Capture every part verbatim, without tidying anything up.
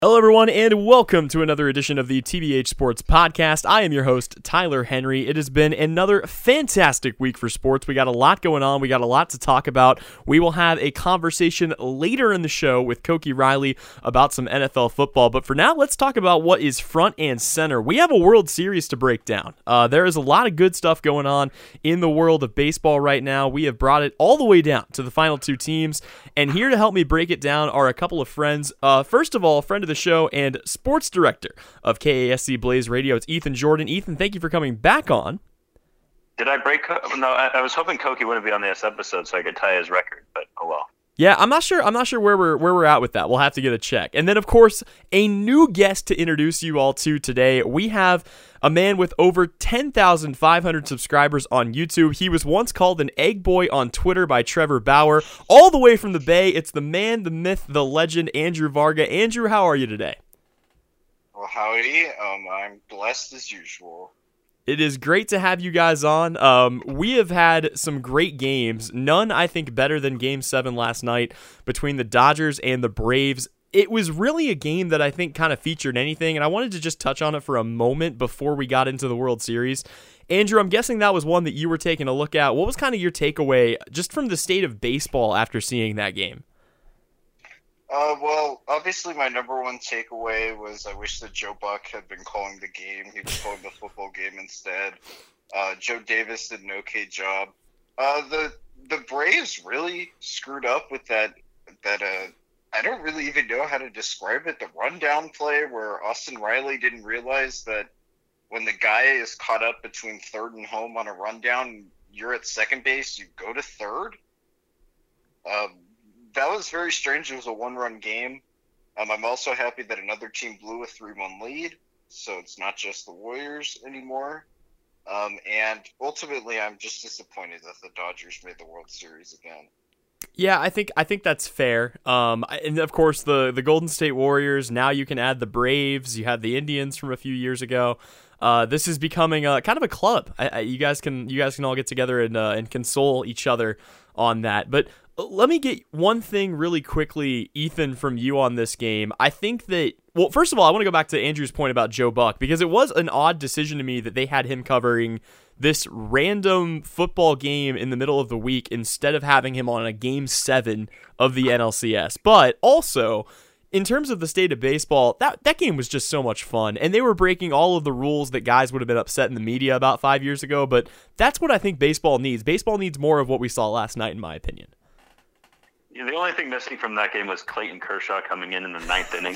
Hello, everyone, and welcome to another edition of the T B H Sports Podcast. I am your host, Tyler Henry. It has been another fantastic week for sports. We got a lot going on. We got a lot to talk about. We will have a conversation later in the show with Koki Riley about some N F L football. But for now, let's talk about what is front and center. We have a World Series to break down. Uh, there is a lot of good stuff going on in the world of baseball right now. We have brought it all the way down to the final two teams. And here to help me break it down are a couple of friends. Uh, first of all, a friend of the show and sports director of K A S C Blaze Radio. It's Ethan Jordan. Ethan, thank you for coming back on. Did I break? No, I, I was hoping Koki wouldn't be on this episode so I could tie his record, but oh well. Yeah, I'm not sure. I'm not sure where we're where we're at with that. We'll have to get a check. And then, of course, a new guest to introduce you all to today. We have a man with over ten thousand five hundred subscribers on YouTube. He was once called an egg boy on Twitter by Trevor Bauer. All the way from the Bay, it's the man, the myth, the legend, Andrew Varga. Andrew, how are you today? Well, howdy. Um, I'm blessed as usual. It is great to have you guys on. Um, we have had some great games. None, I think, better than Game seven last night between the Dodgers and the Braves. It was really a game that I think kind of featured anything, and I wanted to just touch on it for a moment before we got into the World Series. Andrew, I'm guessing that was one that you were taking a look at. What was kind of your takeaway just from the state of baseball after seeing that game? Uh, well, obviously my number one takeaway was I wish that Joe Buck had been calling the game. He was calling the football game instead. Uh, Joe Davis did an okay job. Uh, the the Braves really screwed up with that, that uh, I don't really even know how to describe it, the rundown play where Austin Riley didn't realize that when the guy is caught up between third and home on a rundown, you're at second base, you go to third. Um, That was very strange. It was a one-run game. Um, I'm also happy that another team blew a three one lead, so it's not just the Warriors anymore. Um, and ultimately, I'm just disappointed that the Dodgers made the World Series again. Yeah, I think I think that's fair. Um, and of course, the the Golden State Warriors. Now you can add the Braves. You had the Indians from a few years ago. Uh, this is becoming a, kind of a club. I, I, you guys can you guys can all get together and uh, and console each other on that. But let me get one thing really quickly, Ethan, from you on this game. I think that, well, first of all, I want to go back to Andrew's point about Joe Buck, because it was an odd decision to me that they had him covering this random football game in the middle of the week instead of having him on a game seven of the N L C S. But also, in terms of the state of baseball, that, that game was just so much fun, and they were breaking all of the rules that guys would have been upset in the media about five years ago, but that's what I think baseball needs. Baseball needs more of what we saw last night, in my opinion. Yeah, the only thing missing from that game was Clayton Kershaw coming in in the ninth inning.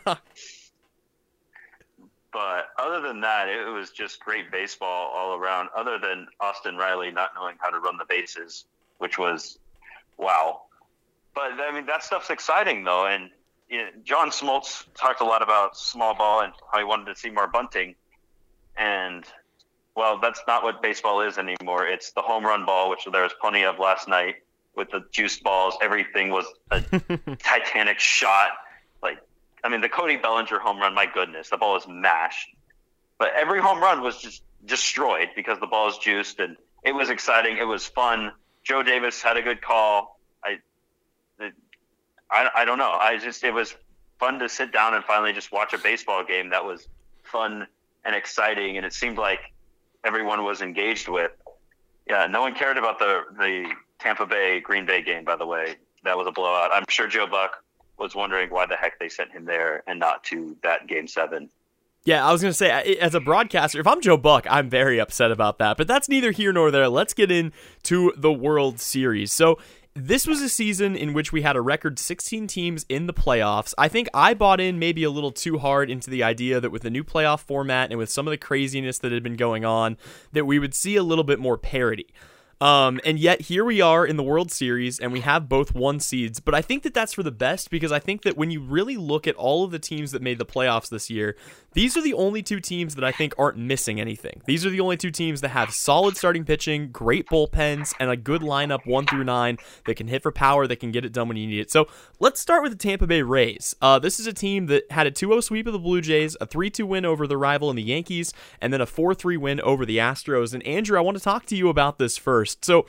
But other than that, it was just great baseball all around, other than Austin Riley not knowing how to run the bases, which was, wow. But, I mean, that stuff's exciting, though, and you know, John Smoltz talked a lot about small ball and how he wanted to see more bunting. And, well, that's not what baseball is anymore. It's the home run ball, which there was plenty of last night with the juice balls. Everything was a Titanic shot. Like, I mean, the Cody Bellinger home run, my goodness, the ball was mashed. But every home run was just destroyed because the ball is juiced, and it was exciting. It was fun. Joe Davis had a good call. I, it, I, I don't know. I just, it was fun to sit down and finally just watch a baseball game that was fun and exciting, and it seemed like everyone was engaged with. Yeah, no one cared about the the Tampa Bay Green Bay game, by the way. That was a blowout. I'm sure Joe Buck was wondering why the heck they sent him there and not to that game seven. Yeah, I was going to say, as a broadcaster, if I'm Joe Buck, I'm very upset about that. But that's neither here nor there. Let's get into the World Series. So this was a season in which we had a record sixteen teams in the playoffs. I think I bought in maybe a little too hard into the idea that with the new playoff format and with some of the craziness that had been going on, that we would see a little bit more parity. Um, and yet here we are in the World Series, and we have both one seeds. But I think that that's for the best, because I think that when you really look at all of the teams that made the playoffs this year, these are the only two teams that I think aren't missing anything. These are the only two teams that have solid starting pitching, great bullpens, and a good lineup one through nine that can hit for power, that can get it done when you need it. So let's start with the Tampa Bay Rays. Uh, this is a team that had a two oh sweep of the Blue Jays, a three two win over the rival in the Yankees, and then a four three win over the Astros. And Andrew, I want to talk to you about this first. So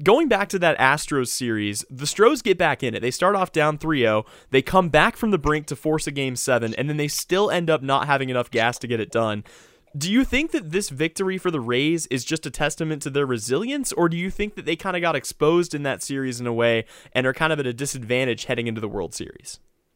going back to that Astros series, the Stros get back in it. They start off down three oh. They come back from the brink to force a game seven, and then they still end up not having enough gas to get it done. Do you think that this victory for the Rays is just a testament to their resilience, or do you think that they kind of got exposed in that series in a way and are kind of at a disadvantage heading into the World Series?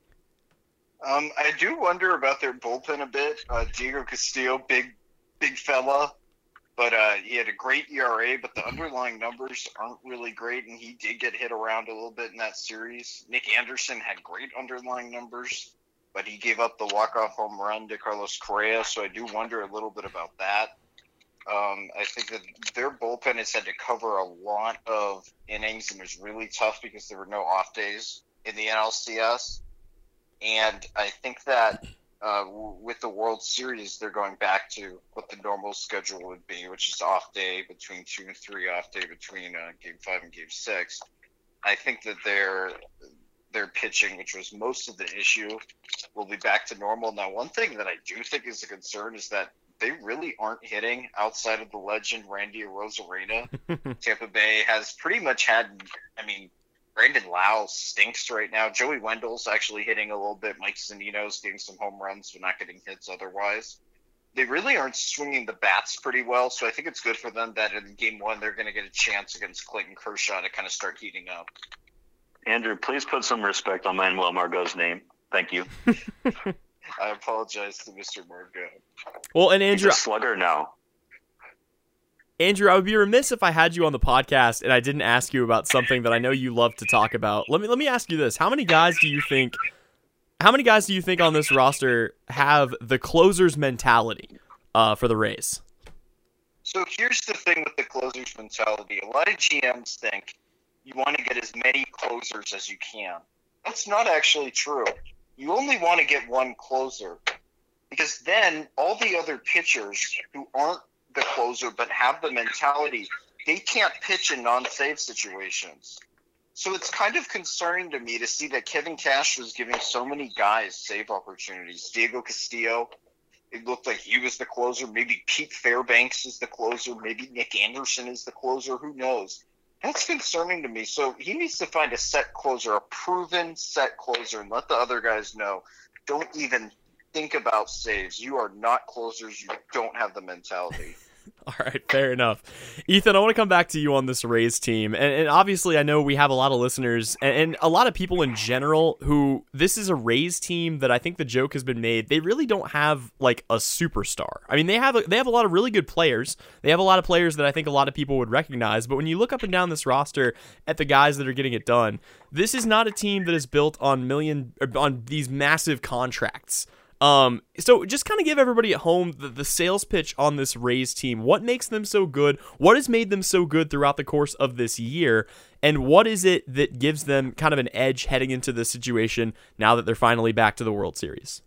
Um, I do wonder about their bullpen a bit. Uh, Diego Castillo, big, big fella, but uh, he had a great E R A, but the underlying numbers aren't really great, and he did get hit around a little bit in that series. Nick Anderson had great underlying numbers, but he gave up the walk-off home run to Carlos Correa, so I do wonder a little bit about that. Um, I think that their bullpen has had to cover a lot of innings, and it was really tough because there were no off days in the N L C S. And I think that uh, w- with the World Series, they're going back to what the normal schedule would be, which is off day between two and three, off day between uh, Game five and Game six. I think that their their pitching, which was most of the issue, will be back to normal. Now, one thing that I do think is a concern is that they really aren't hitting outside of the legend Randy Arozarena. Tampa Bay has pretty much had, I mean, Brandon Lau stinks right now. Joey Wendell's actually hitting a little bit. Mike Zunino's getting some home runs but not getting hits otherwise. They really aren't swinging the bats pretty well, so I think it's good for them that in game one they're going to get a chance against Clayton Kershaw to kind of start heating up. Andrew, please put some respect on Manuel Margot's name. Thank you. I apologize to Mister Margot. Well, and Andrew, he's a slugger now. Andrew, I would be remiss if I had you on the podcast and I didn't ask you about something that I know you love to talk about. Let me let me ask you this: How many guys do you think? How many guys do you think on this roster have the closer's mentality uh, for the Rays? So here's the thing with the closer's mentality: a lot of G Ms think you want to get as many closers as you can. That's not actually true. You only want to get one closer, because then all the other pitchers who aren't the closer but have the mentality, they can't pitch in non-save situations. So it's kind of concerning to me to see that Kevin Cash was giving so many guys save opportunities. Diego Castillo, it looked like he was the closer. Maybe Pete Fairbanks is the closer. Maybe Nick Anderson is the closer. Who knows? That's concerning to me. So he needs to find a set closer, a proven set closer, and let the other guys know, don't even think about saves. You are not closers. You don't have the mentality. All right, fair enough. Ethan, I want to come back to you on this Rays team. And, and obviously, I know we have a lot of listeners and, and a lot of people in general who this is a Rays team that I think the joke has been made. They really don't have like a superstar. I mean, they have a, they have a lot of really good players. They have a lot of players that I think a lot of people would recognize. But when you look up and down this roster at the guys that are getting it done, this is not a team that is built on million on these massive contracts. Um, so just kind of give everybody at home the, the sales pitch on this Rays team. What makes them so good? What has made them so good throughout the course of this year? And what is it that gives them kind of an edge heading into this situation now that they're finally back to the World Series?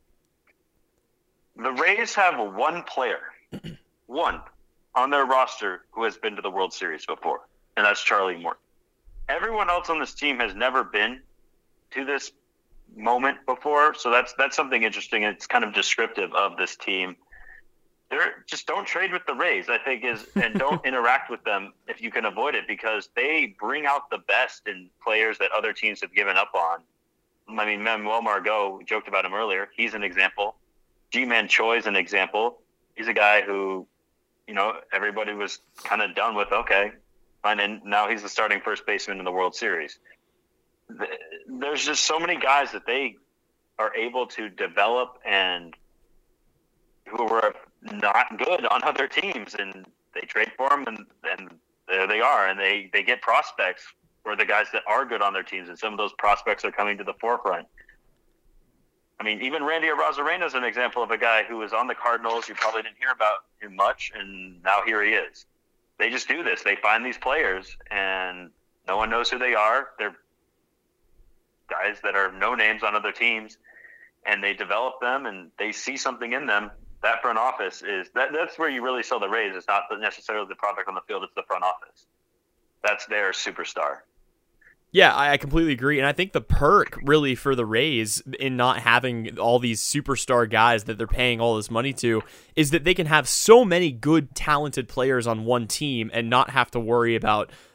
The Rays have one player, one, on their roster who has been to the World Series before, and that's Charlie Morton. Everyone else on this team has never been to this moment before, so that's that's something interesting. It's kind of descriptive of this team. They're just don't trade with the Rays, I think, is and don't interact with them if you can avoid it, because they bring out the best in players that other teams have given up on. I mean, Manuel Margot, we joked about him earlier. He's an example. Ji-Man Choi is an example. He's a guy who, you know, everybody was kind of done with. Okay, fine, and now he's the starting first baseman in the World Series. There's just so many guys that they are able to develop and who were not good on other teams, and they trade for them, and, and there they are, and they, they get prospects for the guys that are good on their teams, and some of those prospects are coming to the forefront. I mean, even Randy Arozarena is an example of a guy who was on the Cardinals. You probably didn't hear about him much, and now here he is. They just do this. They find these players, and no one knows who they are. They're guys that are no names on other teams, and they develop them and they see something in them. That front office is that that's where you really sell the Rays. It's not necessarily the product on the field, it's the front office. That's their superstar. Yeah, I completely agree. And I think the perk really for the Rays in not having all these superstar guys that they're paying all this money to is that they can have so many good, talented players on one team and not have to worry about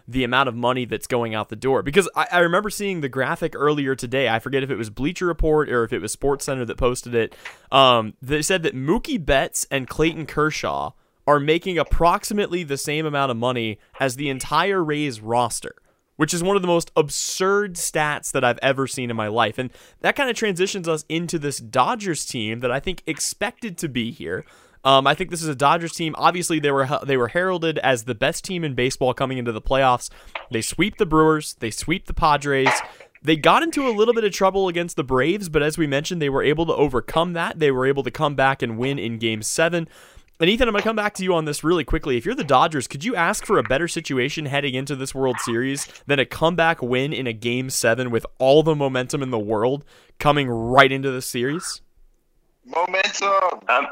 the amount of money that's going out the door. Because I, I remember seeing the graphic earlier today. I forget if it was Bleacher Report or if it was SportsCenter that posted it. Um, they said that Mookie Betts and Clayton Kershaw are making approximately the same amount of money as the entire Rays roster, which is one of the most absurd stats that I've ever seen in my life. And that kind of transitions us into this Dodgers team that I think expected to be here. Um, I think this is a Dodgers team. Obviously, they were they were heralded as the best team in baseball coming into the playoffs. They sweep the Brewers. They sweep the Padres. They got into a little bit of trouble against the Braves, but as we mentioned, they were able to overcome that. They were able to come back and win in Game seven. And Ethan, I'm going to come back to you on this really quickly. If you're the Dodgers, could you ask for a better situation heading into this World Series than a comeback win in a Game seven with all the momentum in the world coming right into the series? Momentum! Um,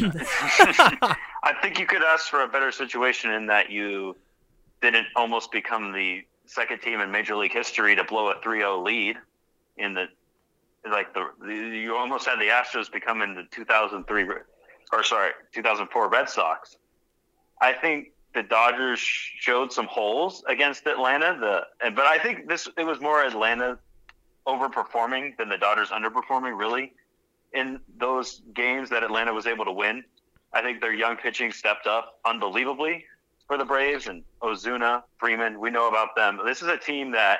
I think you could ask for a better situation in that you didn't almost become the second team in Major League history to blow a three oh lead in the like the you almost had the Astros becoming the two thousand three or sorry two thousand four Red Sox. I think the Dodgers showed some holes against Atlanta. The but I think this it was more Atlanta overperforming than the Dodgers underperforming really in those games that Atlanta was able to win. I think their young pitching stepped up unbelievably for the Braves, and Ozuna, Freeman, we know about them. This is a team that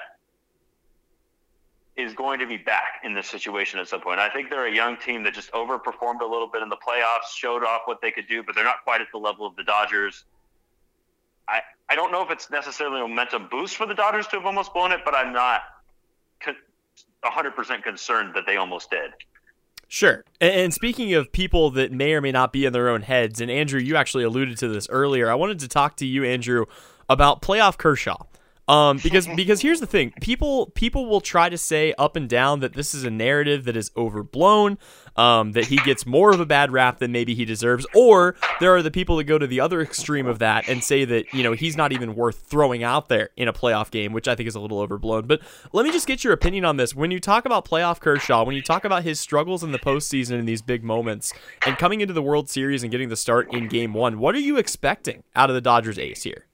is going to be back in this situation at some point. I think they're a young team that just overperformed a little bit in the playoffs, showed off what they could do, but they're not quite at the level of the Dodgers. I, I don't know if it's necessarily a momentum boost for the Dodgers to have almost blown it, but I'm not one hundred percent concerned that they almost did. Sure. And speaking of people that may or may not be in their own heads, and Andrew, you actually alluded to this earlier, I wanted to talk to you, Andrew, about playoff Kershaw. Um, because because here's the thing, people people will try to say up and down that this is a narrative that is overblown, um, that he gets more of a bad rap than maybe he deserves, or there are the people that go to the other extreme of that and say that, you know, he's not even worth throwing out there in a playoff game, which I think is a little overblown. But let me just get your opinion on this. When you talk about playoff Kershaw, when you talk about his struggles in the postseason in these big moments, and coming into the World Series and getting the start in Game One, what are you expecting out of the Dodgers ace here?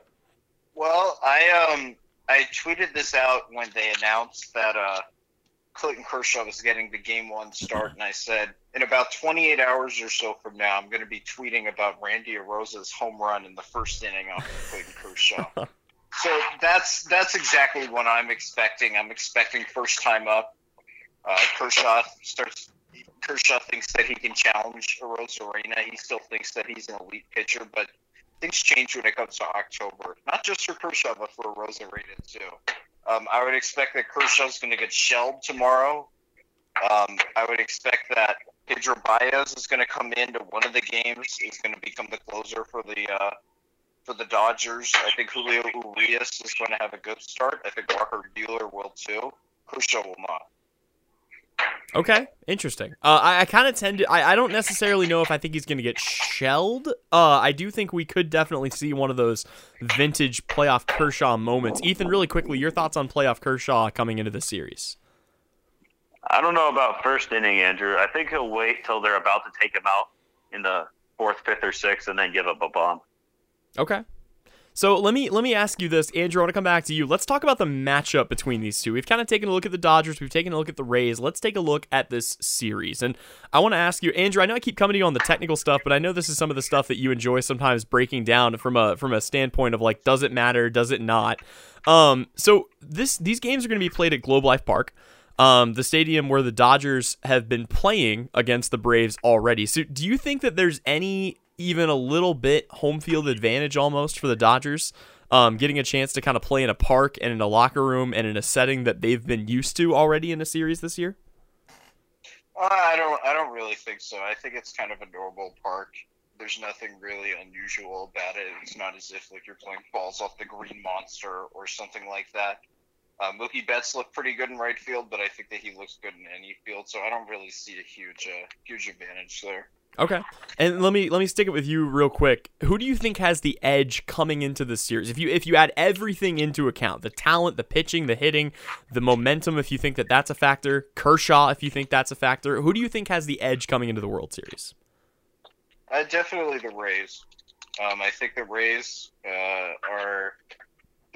Well, I um I tweeted this out when they announced that uh, Clayton Kershaw was getting the Game One start, and I said in about twenty-eight hours or so from now, I'm going to be tweeting about Randy Aroz's home run in the first inning off of Clayton Kershaw. So that's that's exactly what I'm expecting. I'm expecting first time up. Uh, Kershaw starts. Kershaw thinks that he can challenge Arozarena. He still thinks that he's an elite pitcher, but things change when it comes to October. Not just for Kershaw, but for Arozarena too. Um, I would expect that Kershaw's going to get shelled tomorrow. Um, I would expect that Pedro Baez is going to come into one of the games. He's going to become the closer for the uh, for the Dodgers. I think Julio Urias is going to have a good start. I think Walker Buehler will too. Kershaw will not. Okay, interesting. Uh, I, I kind of tend to. I, I don't necessarily know if I think he's going to get shelled. Uh, I do think we could definitely see one of those vintage playoff Kershaw moments. Ethan, really quickly, your thoughts on playoff Kershaw coming into the series? I don't know about first inning, Andrew. I think he'll wait till they're about to take him out in the fourth, fifth, or sixth, and then give up a bomb. Okay. So let me let me ask you this, Andrew. I want to come back to you. Let's talk about the matchup between these two. We've kind of taken a look at the Dodgers. We've taken a look at the Rays. Let's take a look at this series. And I want to ask you, Andrew, I know I keep coming to you on the technical stuff, but I know this is some of the stuff that you enjoy sometimes breaking down from a from a standpoint of like, does it matter? Does it not? Um, so this these games are going to be played at Globe Life Park, um, the stadium where the Dodgers have been playing against the Braves already. So do you think that there's any even a little bit home field advantage almost for the Dodgers, um, getting a chance to kind of play in a park and in a locker room and in a setting that they've been used to already in a series this year? Uh, I don't. I don't really think so. I think it's kind of a normal park. There's nothing really unusual about it. It's not as if like you're playing balls off the Green Monster or something like that. Uh, Mookie Betts looked pretty good in right field, but I think that he looks good in any field, so I don't really see a huge, uh, huge advantage there. Okay, and let me let me stick it with you real quick. Who do you think has the edge coming into this series? If you if you add everything into account, the talent, the pitching, the hitting, the momentum, if you think that that's a factor, Kershaw, if you think that's a factor, who do you think has the edge coming into the World Series? Uh, definitely the Rays. Um, I think the Rays uh, are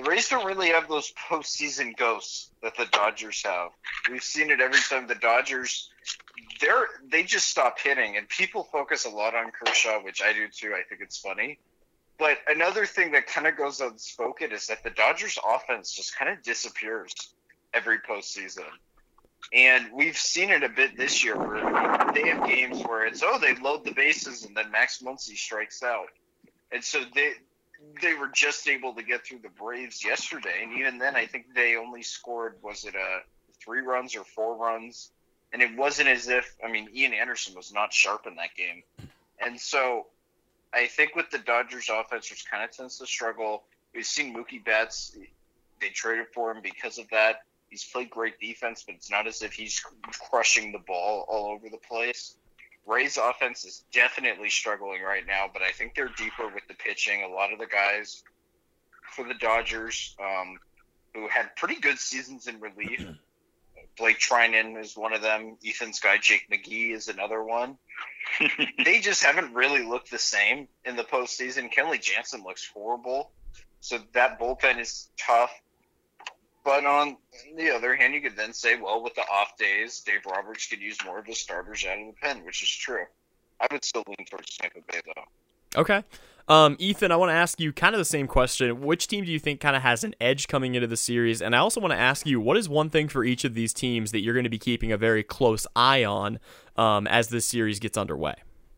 the Rays don't really have those postseason ghosts that the Dodgers have. We've seen it every time the Dodgers, they're they just stop hitting, and people focus a lot on Kershaw, which I do too. I think it's funny. But another thing that kind of goes unspoken is that the Dodgers' offense just kind of disappears every postseason. And we've seen it a bit this year where they have games where it's, oh, they load the bases and then Max Muncy strikes out. And so they they were just able to get through the Braves yesterday. And even then, I think they only scored, was it a three runs or four runs? And it wasn't as if, I mean, Ian Anderson was not sharp in that game. And so I think with the Dodgers offense, which kind of tends to struggle, we've seen Mookie Betts, they traded for him because of that. He's played great defense, but it's not as if he's crushing the ball all over the place. Ray's offense is definitely struggling right now, but I think they're deeper with the pitching. A lot of the guys for the Dodgers um, who had pretty good seasons in relief. Blake Trinan is one of them. Ethan's guy, Jake McGee, is another one. They just haven't really looked the same in the postseason. Kenley Jansen looks horrible. So that bullpen is tough. But on the other hand, you could then say, well, with the off days, Dave Roberts could use more of his starters out of the pen, which is true. I would still lean towards Tampa Bay, though. Okay. Um, Ethan, I want to ask you kind of the same question. Which team do you think kind of has an edge coming into the series? And I also want to ask you, what is one thing for each of these teams that you're going to be keeping a very close eye on um, as this series gets underway?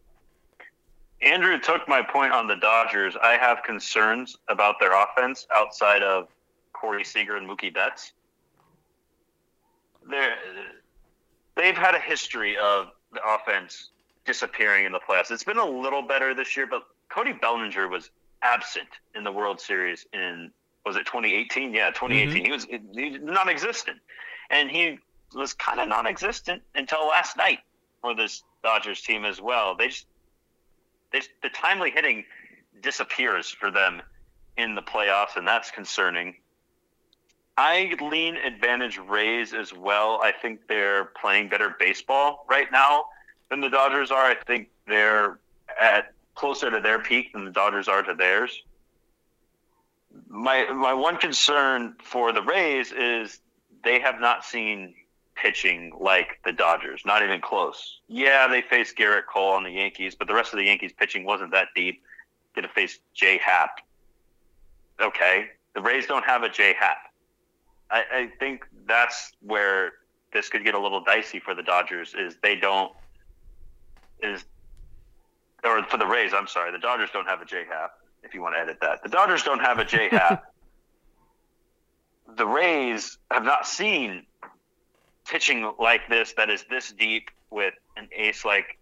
Andrew took my point on the Dodgers. I have concerns about their offense outside of Corey Seager and Mookie Betts. They're, they've had a history of the offense disappearing in the playoffs. It's been a little better this year, but Cody Bellinger was absent in the World Series in, was it twenty eighteen? Yeah, twenty eighteen. Mm-hmm. He was he was non-existent. And he was kind of non-existent until last night for this Dodgers team as well. They just, they, the timely hitting disappears for them in the playoffs, and that's concerning. I lean advantage Rays as well. I think they're playing better baseball right now than the Dodgers are. I think they're at closer to their peak than the Dodgers are to theirs. My my one concern for the Rays is they have not seen pitching like the Dodgers, not even close. Yeah, they faced Garrett Cole on the Yankees, but the rest of the Yankees pitching wasn't that deep. They had to face J Happ. Okay, the Rays don't have a J Happ. I, I think that's where this could get a little dicey for the Dodgers. Is they don't is or for the Rays. I'm sorry, the Dodgers don't have a J Happ. If you want to edit that, the Dodgers don't have a J Happ. The Rays have not seen pitching like this that is this deep with an ace like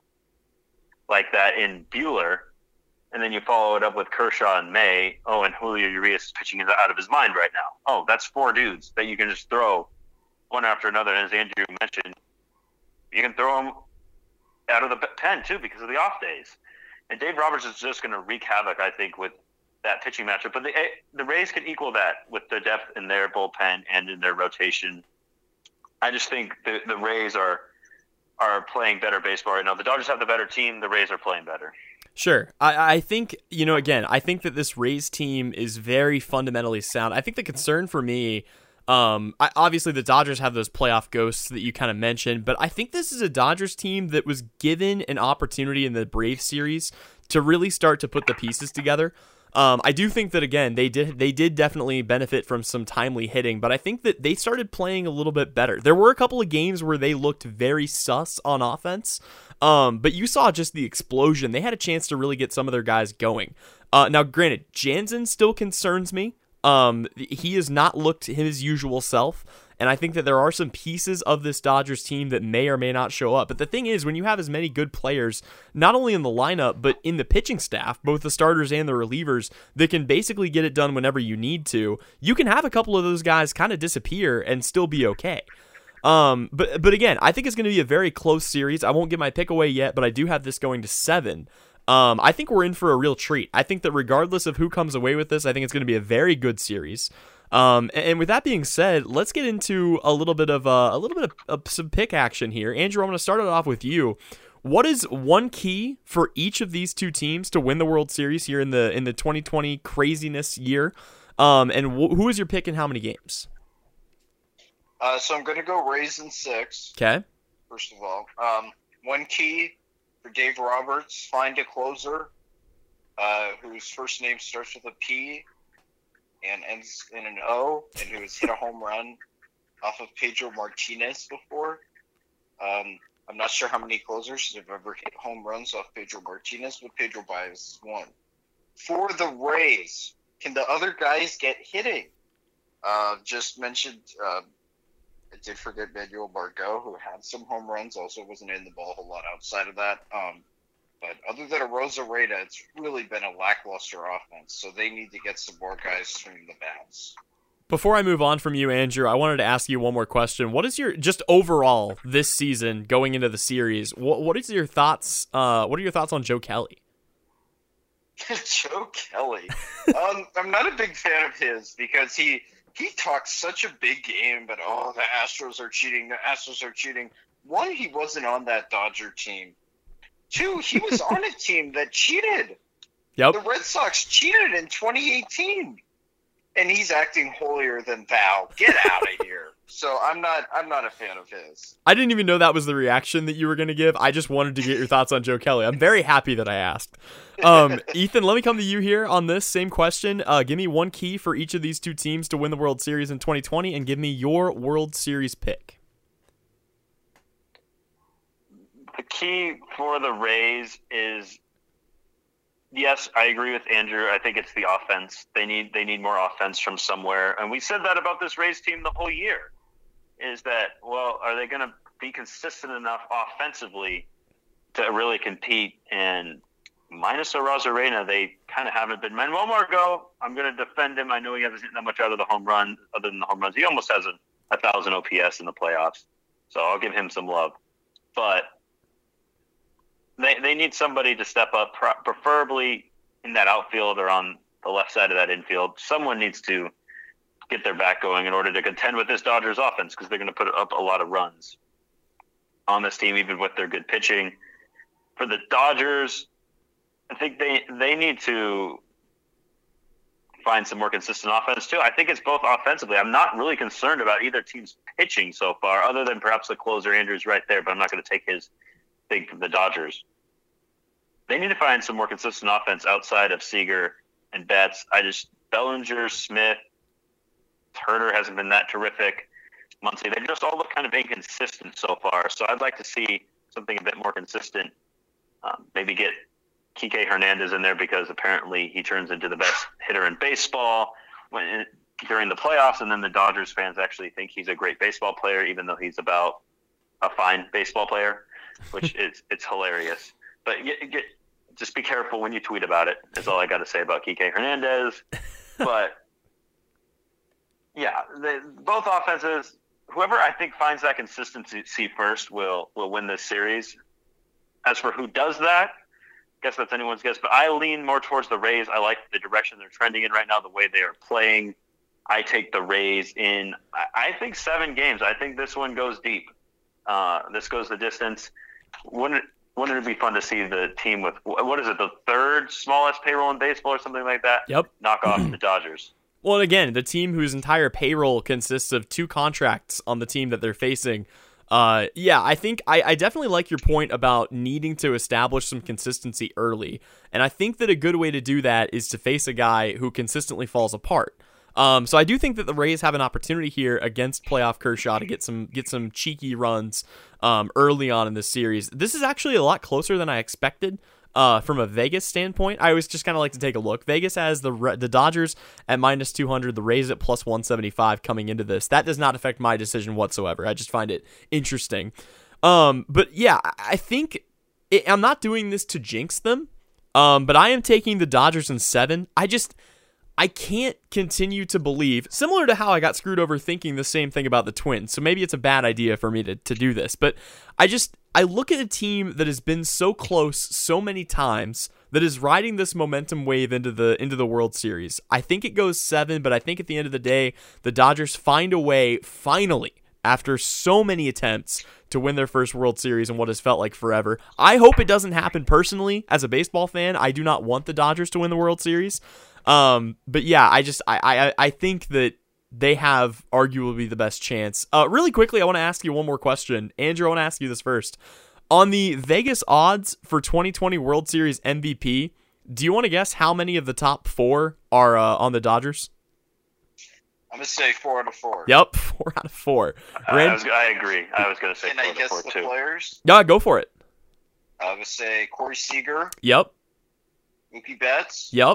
like that in Buehler. And then you follow it up with Kershaw in May. Oh, and Julio Urias is pitching out of his mind right now. Oh, that's four dudes that you can just throw one after another. And as Andrew mentioned, you can throw them out of the pen, too, because of the off days. And Dave Roberts is just going to wreak havoc, I think, with that pitching matchup. But the, the Rays can equal that with the depth in their bullpen and in their rotation. I just think the, the Rays are are playing better baseball right now. The Dodgers have the better team. The Rays are playing better. Sure. I, I think, you know, again, I think that this Rays team is very fundamentally sound. I think the concern for me, um, I, obviously the Dodgers have those playoff ghosts that you kind of mentioned, but I think this is a Dodgers team that was given an opportunity in the Braves series to really start to put the pieces together. Um, I do think that, again, they did they did definitely benefit from some timely hitting, but I think that they started playing a little bit better. There were a couple of games where they looked very sus on offense, um, but you saw just the explosion. They had a chance to really get some of their guys going. Uh, now, granted, Jansen still concerns me. Um, he has not looked his usual self, and I think that there are some pieces of this Dodgers team that may or may not show up. But the thing is, when you have as many good players, not only in the lineup, but in the pitching staff, both the starters and the relievers, that can basically get it done whenever you need to, you can have a couple of those guys kind of disappear and still be okay. Um, but, but again, I think it's going to be a very close series. I won't give my pick away yet, but I do have this going to seven. Um, I think we're in for a real treat. I think that regardless of who comes away with this, I think it's going to be a very good series. Um, and with that being said, let's get into a little bit of uh, a little bit of, of some pick action here. Andrew, I'm going to start it off with you. What is one key for each of these two teams to win the World Series here in the in the twenty twenty craziness year? Um, and wh- who is your pick and how many games? Uh, so I'm going to go Rays in six. Okay. First of all, um, one key for Dave Roberts: find a closer uh, whose first name starts with a P and ends in an O, and who has hit a home run off of Pedro Martinez before. Um, I'm not sure how many closers have ever hit home runs off Pedro Martinez, but Pedro Baez one. For the Rays, can the other guys get hitting? Uh, just mentioned, uh, I did forget Manuel Margot, who had some home runs, also wasn't in the ball a whole lot outside of that. Um, but other than a Rosareda, it's really been a lackluster offense, so they need to get some more guys swinging the bats. Before I move on from you, Andrew, I wanted to ask you one more question. What is your, just overall this season going into the series, what what is your thoughts, uh, what are your thoughts on Joe Kelly? Joe Kelly. um, I'm not a big fan of his because he he talks such a big game, but oh, the Astros are cheating, the Astros are cheating. One, he wasn't on that Dodger team. Two, he was on a team that cheated. Yep. The Red Sox cheated in twenty eighteen. And he's acting holier than thou. Get out of here. So I'm not I'm not a fan of his. I didn't even know that was the reaction that you were going to give. I just wanted to get your thoughts on Joe Kelly. I'm very happy that I asked. Um, Ethan, let me come to you here on this same question. Uh, give me one key for each of these two teams to win the World Series in twenty twenty, and give me your World Series pick. The key for the Rays is, yes, I agree with Andrew. I think it's the offense. They need they need more offense from somewhere. And we said that about this Rays team the whole year. Is that, well, are they going to be consistent enough offensively to really compete? And minus Arozarena, they kind of haven't been. Manuel Margot, I'm going to defend him. I know he hasn't hit that much out of the home run, other than the home runs. He almost has a, a one thousand O P S in the playoffs. So I'll give him some love. But They they need somebody to step up, preferably in that outfield or on the left side of that infield. Someone needs to get their back going in order to contend with this Dodgers offense, because they're going to put up a lot of runs on this team, even with their good pitching. For the Dodgers, I think they they need to find some more consistent offense too. I think it's both offensively. I'm not really concerned about either team's pitching so far, other than perhaps the closer Andrew's right there, but I'm not going to take his thing from the Dodgers. They need to find some more consistent offense outside of Seager and Betts. I just Bellinger, Smith, Turner hasn't been that terrific. Muncy, they just all look kind of inconsistent so far. So I'd like to see something a bit more consistent. Um, maybe get Kike Hernandez in there, because apparently he turns into the best hitter in baseball when during the playoffs, and then the Dodgers fans actually think he's a great baseball player, even though he's about a fine baseball player, which is it's hilarious. But get, get, just be careful when you tweet about it. That's all I got to say about Kike Hernandez. But yeah, they, both offenses. Whoever I think finds that consistency first will will win this series. As for who does that, I guess that's anyone's guess. But I lean more towards the Rays. I like the direction they're trending in right now, the way they are playing. I take the Rays in, I, I think, seven games. I think this one goes deep. Uh, this goes the distance. Wouldn't it, wouldn't it be fun to see the team with, what is it, the third smallest payroll in baseball or something like that? Yep. Knock off the Dodgers. Well, and again, the team whose entire payroll consists of two contracts on the team that they're facing. Uh, yeah, I think I, I definitely like your point about needing to establish some consistency early. And I think that a good way to do that is to face a guy who consistently falls apart. Um, so I do think that the Rays have an opportunity here against playoff Kershaw to get some get some cheeky runs um, early on in this series. This is actually a lot closer than I expected. Uh, from a Vegas standpoint, I always just kind of like to take a look. Vegas has the the Dodgers at minus two hundred, the Rays at plus one seventy-five coming into this. That does not affect my decision whatsoever. I just find it interesting. Um, but yeah, I think it, I'm not doing this to jinx them, um, but I am taking the Dodgers in seven. I just... I can't continue to believe, similar to how I got screwed over thinking the same thing about the Twins, so maybe it's a bad idea for me to, to do this, but I just, I look at a team that has been so close so many times, that is riding this momentum wave into the into the World Series. I think it goes seven, but I think at the end of the day, the Dodgers find a way, finally, after so many attempts, to win their first World Series in what has felt like forever. I hope it doesn't happen personally. As a baseball fan, I do not want the Dodgers to win the World Series. Um, but yeah, I just I, I I think that they have arguably the best chance. Uh, really quickly, I want to ask you one more question, Andrew. I want to ask you this first. On the Vegas odds for twenty twenty World Series M V P, do you want to guess how many of the top four are uh, on the Dodgers? I'm gonna say four out of four. Yep, four out of four. I, Rand- was, I agree. I was going to say Can four I out of guess four the too. players? Yeah, go for it. I would say Corey Seager, Yep, Mookie Betts. yep.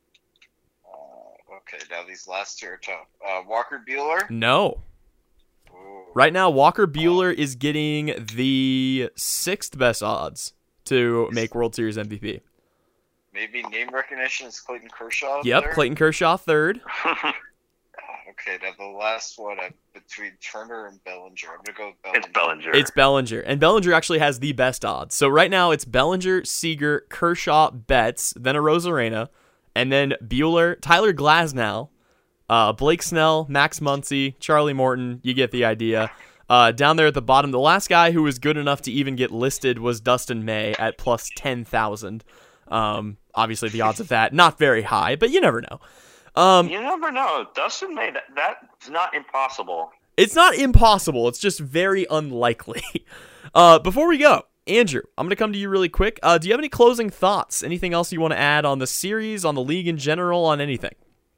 Uh, okay, now these last two are tough. Uh, Walker Buehler. No. Ooh. Right now, Walker Buehler is getting the sixth best odds to make World Series M V P. Maybe name recognition is Clayton Kershaw. up Yep, there? Clayton Kershaw third. Okay, now the last one uh, between Turner and Bellinger. I'm gonna go with Bellinger. It's Bellinger. It's Bellinger, and Bellinger actually has the best odds. So right now, it's Bellinger, Seager, Kershaw, Betts, then a Rosarena, and then Buehler, Tyler Glasnow, uh, Blake Snell, Max Muncy, Charlie Morton. You get the idea. Uh, down there at the bottom, the last guy who was good enough to even get listed was Dustin May at plus ten thousand. Um, obviously, the odds of that not very high, but you never know. Um, you never know. Dustin May, that, that's not impossible. It's not impossible. It's just very unlikely. Uh, before we go, Andrew, I'm going to come to you really quick. Uh, do you have any closing thoughts? Anything else you want to add on the series, on the league in general, on anything?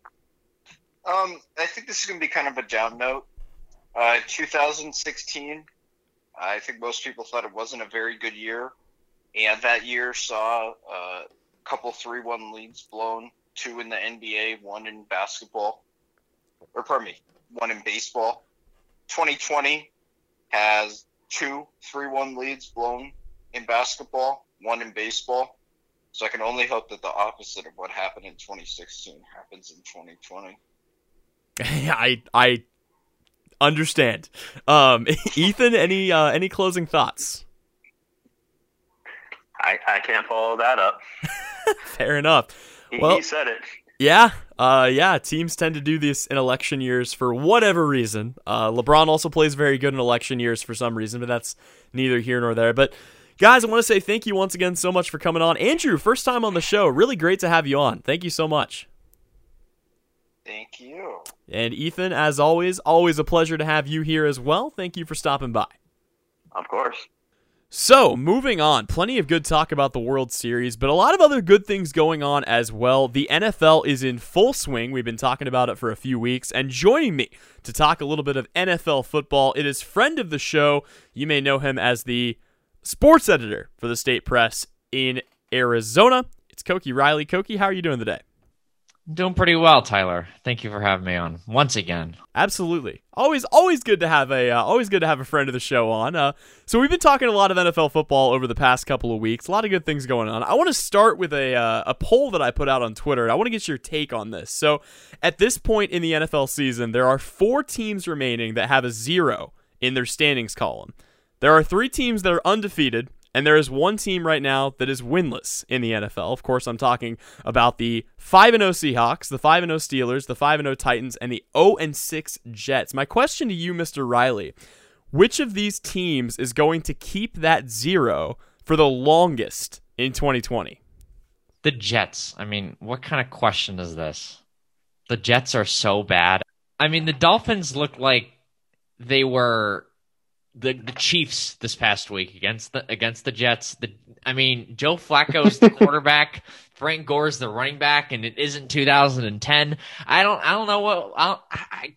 Um, I think this is gonna be kind of a down note. Uh, two thousand sixteen. I think most people thought it wasn't a very good year, and that year saw uh, a couple three one leads blown. Two in the N B A, one in basketball, or pardon me, one in baseball. twenty twenty has two three one leads blown in basketball, one in baseball. So I can only hope that the opposite of what happened in twenty sixteen happens in twenty twenty. I I understand. Um, Ethan, any uh, any closing thoughts? I, I can't follow that up. Fair enough. He, Well, he said it. Yeah, uh, yeah. Teams tend to do this in election years for whatever reason. Uh, LeBron also plays very good in election years for some reason, but that's neither here nor there. But guys, I want to say thank you once again so much for coming on. Andrew, first time on the show. Really great to have you on. Thank you so much. Thank you. And Ethan, as always, always a pleasure to have you here as well. Thank you for stopping by. Of course. So, moving on, plenty of good talk about the World Series, but a lot of other good things going on as well. The N F L is in full swing. We've been talking about it for a few weeks, and joining me to talk a little bit of N F L football, it is friend of the show. You may know him as the sports editor for the State Press in Arizona. It's Koki Riley. Koki, how are you doing today? Doing pretty well, Tyler. Thank you for having me on once again. Absolutely. Always always good to have a uh, always good to have a friend of the show on. Uh, so we've been talking a lot of N F L football over the past couple of weeks. A lot of good things going on. I want to start with a uh, a poll that I put out on Twitter. I want to get your take on this. So at this point in the N F L season, there are four teams remaining that have a zero in their standings column. There are three teams that are undefeated, and there is one team right now that is winless in the N F L. Of course, I'm talking about the five and oh Seahawks, the five and oh Steelers, the five and oh Titans, and the oh and six Jets. My question to you, Mister Riley, which of these teams is going to keep that zero for the longest in twenty twenty? The Jets. I mean, what kind of question is this? The Jets are so bad. I mean, the Dolphins look like they were the, the Chiefs this past week against the against the Jets. The I mean, Joe Flacco's the quarterback, Frank Gore's the running back, and it isn't two thousand ten. I don't I don't know what I don't, I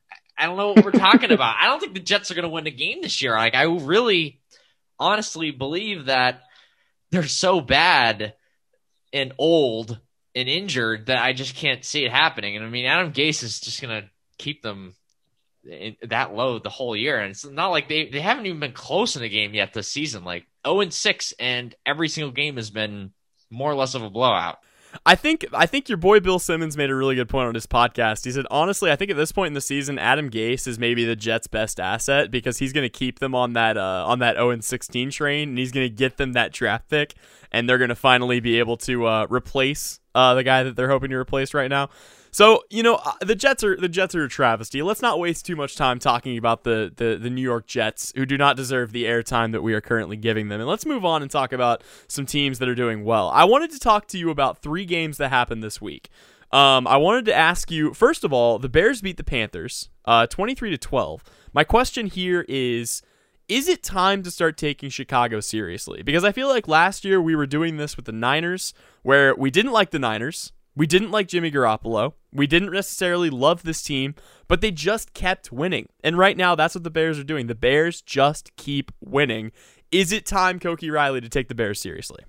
I don't know what we're talking about. I don't think the Jets are going to win a game this year. Like, I really honestly believe that they're so bad and old and injured that I just can't see it happening. And I mean, Adam Gase is just going to keep them in, that low the whole year. And it's not like they, they haven't even been close in a game yet this season. Like oh and six, and every single game has been more or less of a blowout. I think I think your boy Bill Simmons made a really good point on his podcast. He said, honestly, I think at this point in the season, Adam Gase is maybe the Jets' best asset because he's going to keep them on that uh, on that oh and sixteen train, and he's going to get them that draft pick, and they're going to finally be able to uh, replace uh, the guy that they're hoping to replace right now. So, you know, the Jets are the Jets are a travesty. Let's not waste too much time talking about the, the, the New York Jets, who do not deserve the airtime that we are currently giving them. And let's move on and talk about some teams that are doing well. I wanted to talk to you about three games that happened this week. Um, I wanted to ask you, first of all, the Bears beat the Panthers uh, twenty-three to twelve. My question here is, is it time to start taking Chicago seriously? Because I feel like last year we were doing this with the Niners, where we didn't like the Niners. We didn't like Jimmy Garoppolo. We didn't necessarily love this team, but they just kept winning. And right now, that's what the Bears are doing. The Bears just keep winning. Is it time, Koki Riley, to take the Bears seriously?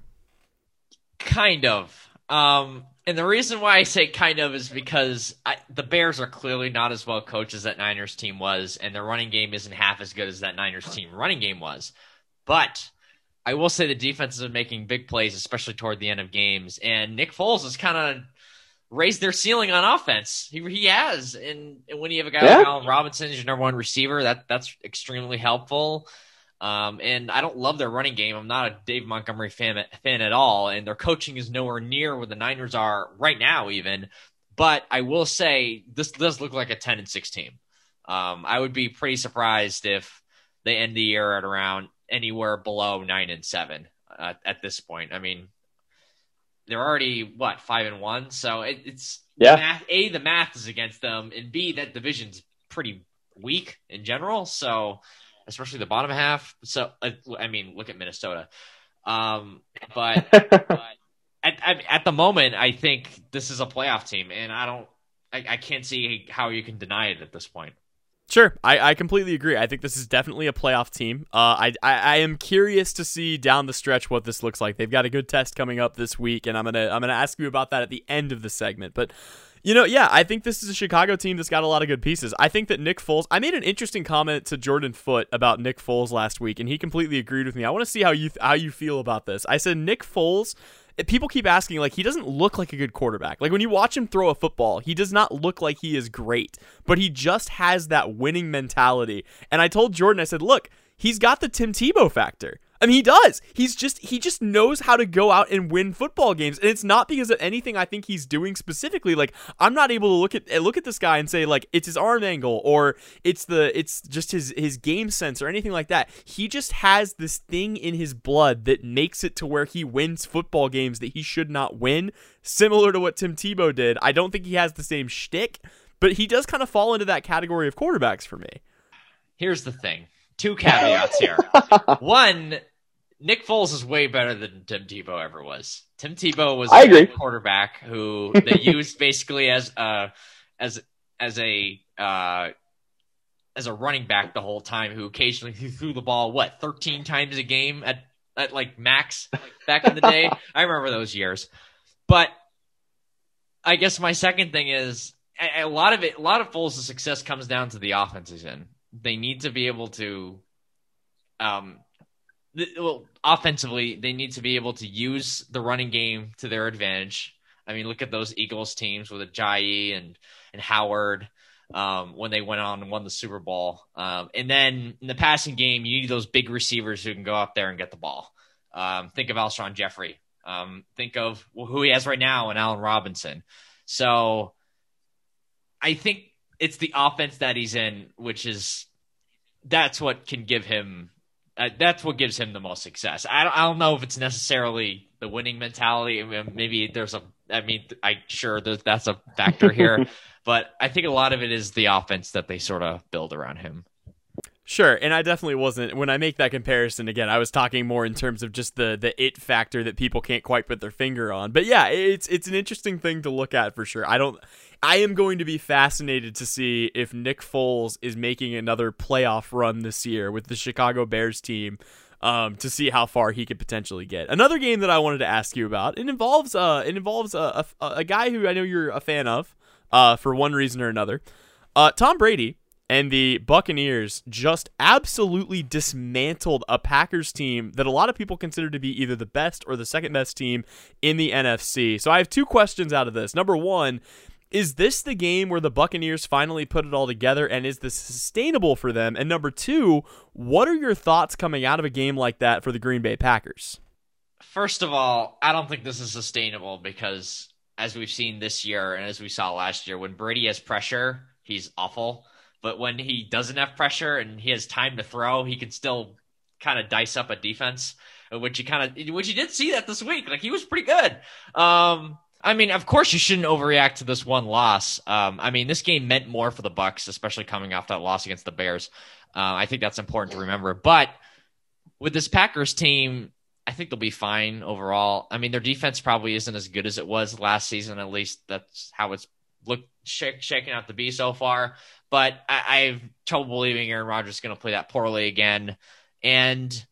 Kind of. Um, and the reason why I say kind of is because I, the Bears are clearly not as well coached as that Niners team was, and their running game isn't half as good as that Niners team running game was. But I will say the defenses are making big plays, especially toward the end of games, and Nick Foles has kind of raised their ceiling on offense. He he has, and, and when you have a guy yeah. like Allen Robinson as your number one receiver, that that's extremely helpful. Um, and I don't love their running game. I'm not a Dave Montgomery fan, fan at all, and their coaching is nowhere near where the Niners are right now even. But I will say this does look like a ten and six team. Um, I would be pretty surprised if they end the year at around anywhere below nine and seven uh, at this point. I mean, they're already what five and one, so it, it's yeah. Math, A, the math is against them, and B, that division's pretty weak in general. So. Especially the bottom half. So, uh, I mean, look at Minnesota. Um, but but at, at at the moment, I think this is a playoff team, and I don't, I, I can't see how you can deny it at this point. Sure, I, I completely agree. I think this is definitely a playoff team. Uh, I, I I am curious to see down the stretch what this looks like. They've got a good test coming up this week, and I'm gonna I'm gonna ask you about that at the end of the segment. But you know, yeah, I think this is a Chicago team that's got a lot of good pieces. I think that Nick Foles, I made an interesting comment to Jordan Foote about Nick Foles last week, and he completely agreed with me. I want to see how you how you feel about this. I said Nick Foles, people keep asking, like, he doesn't look like a good quarterback. Like, when you watch him throw a football, he does not look like he is great, but he just has that winning mentality. And I told Jordan, I said, look, he's got the Tim Tebow factor. I mean, he does. He's just he just knows how to go out and win football games, and it's not because of anything I think he's doing specifically. Like, I'm not able to look at look at this guy and say, like, it's his arm angle or it's the it's just his his game sense or anything like that. He just has this thing in his blood that makes it to where he wins football games that he should not win, similar to what Tim Tebow did. I don't think he has the same shtick, but he does kind of fall into that category of quarterbacks for me. Here's the thing. Two caveats here. One, Nick Foles is way better than Tim Tebow ever was. Tim Tebow was I a agree. quarterback who they used basically as a as as a uh, as a running back the whole time, who occasionally threw the ball what thirteen times a game at at like max back in the day. I remember those years. But I guess my second thing is a, a lot of it. A lot of Foles' success comes down to the offense he's in. They need to be able to, um, th- well, offensively, they need to be able to use the running game to their advantage. I mean, look at those Eagles teams with Ajayi and and Howard um, when they went on and won the Super Bowl. Um, and then in the passing game, you need those big receivers who can go out there and get the ball. Um, think of Alshon Jeffrey. Um, think of who he has right now and Allen Robinson. So I think it's the offense that he's in, which is that's what can give him uh, that's what gives him the most success. I don't, I don't know if it's necessarily the winning mentality. I mean, maybe there's a I mean, I sure that's a factor here, but I think a lot of it is the offense that they sort of build around him. Sure, and I definitely wasn't, when I make that comparison, again, I was talking more in terms of just the the it factor that people can't quite put their finger on. But yeah, it's it's an interesting thing to look at for sure. I don't, I am going to be fascinated to see if Nick Foles is making another playoff run this year with the Chicago Bears team, um, to see how far he could potentially get. Another game that I wanted to ask you about, it involves uh, it involves a, a, a guy who I know you're a fan of, uh, for one reason or another, uh, Tom Brady. And the Buccaneers just absolutely dismantled a Packers team that a lot of people consider to be either the best or the second best team in the N F C. So I have two questions out of this. Number one, is this the game where the Buccaneers finally put it all together, and is this sustainable for them? And number two, what are your thoughts coming out of a game like that for the Green Bay Packers? First of all, I don't think this is sustainable because, as we've seen this year and as we saw last year, when Brady has pressure, he's awful. But when he doesn't have pressure and he has time to throw, he can still kind of dice up a defense, which you kind of, which you did see that this week. Like, he was pretty good. Um, I mean, of course you shouldn't overreact to this one loss. Um, I mean, this game meant more for the Bucs, especially coming off that loss against the Bears. Uh, I think that's important to remember. But with this Packers team, I think they'll be fine overall. I mean, their defense probably isn't as good as it was last season. At least that's how it's looked sh- shaking out to be so far. But I, I have trouble believing Aaron Rodgers is going to play that poorly again. And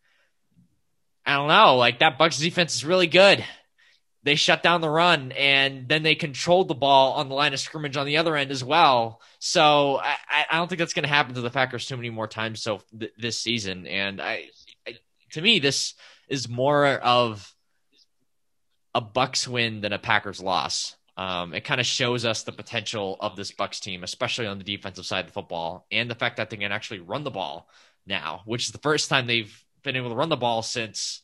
I don't know, like that Bucs defense is really good. They shut down the run, and then they controlled the ball on the line of scrimmage on the other end as well. So I, I don't think that's going to happen to the Packers too many more times so th- this season. And I, I, to me, this is more of a Bucs win than a Packers loss. Um, it kind of shows us the potential of this Bucs team, especially on the defensive side of the football, and the fact that they can actually run the ball now, which is the first time they've been able to run the ball since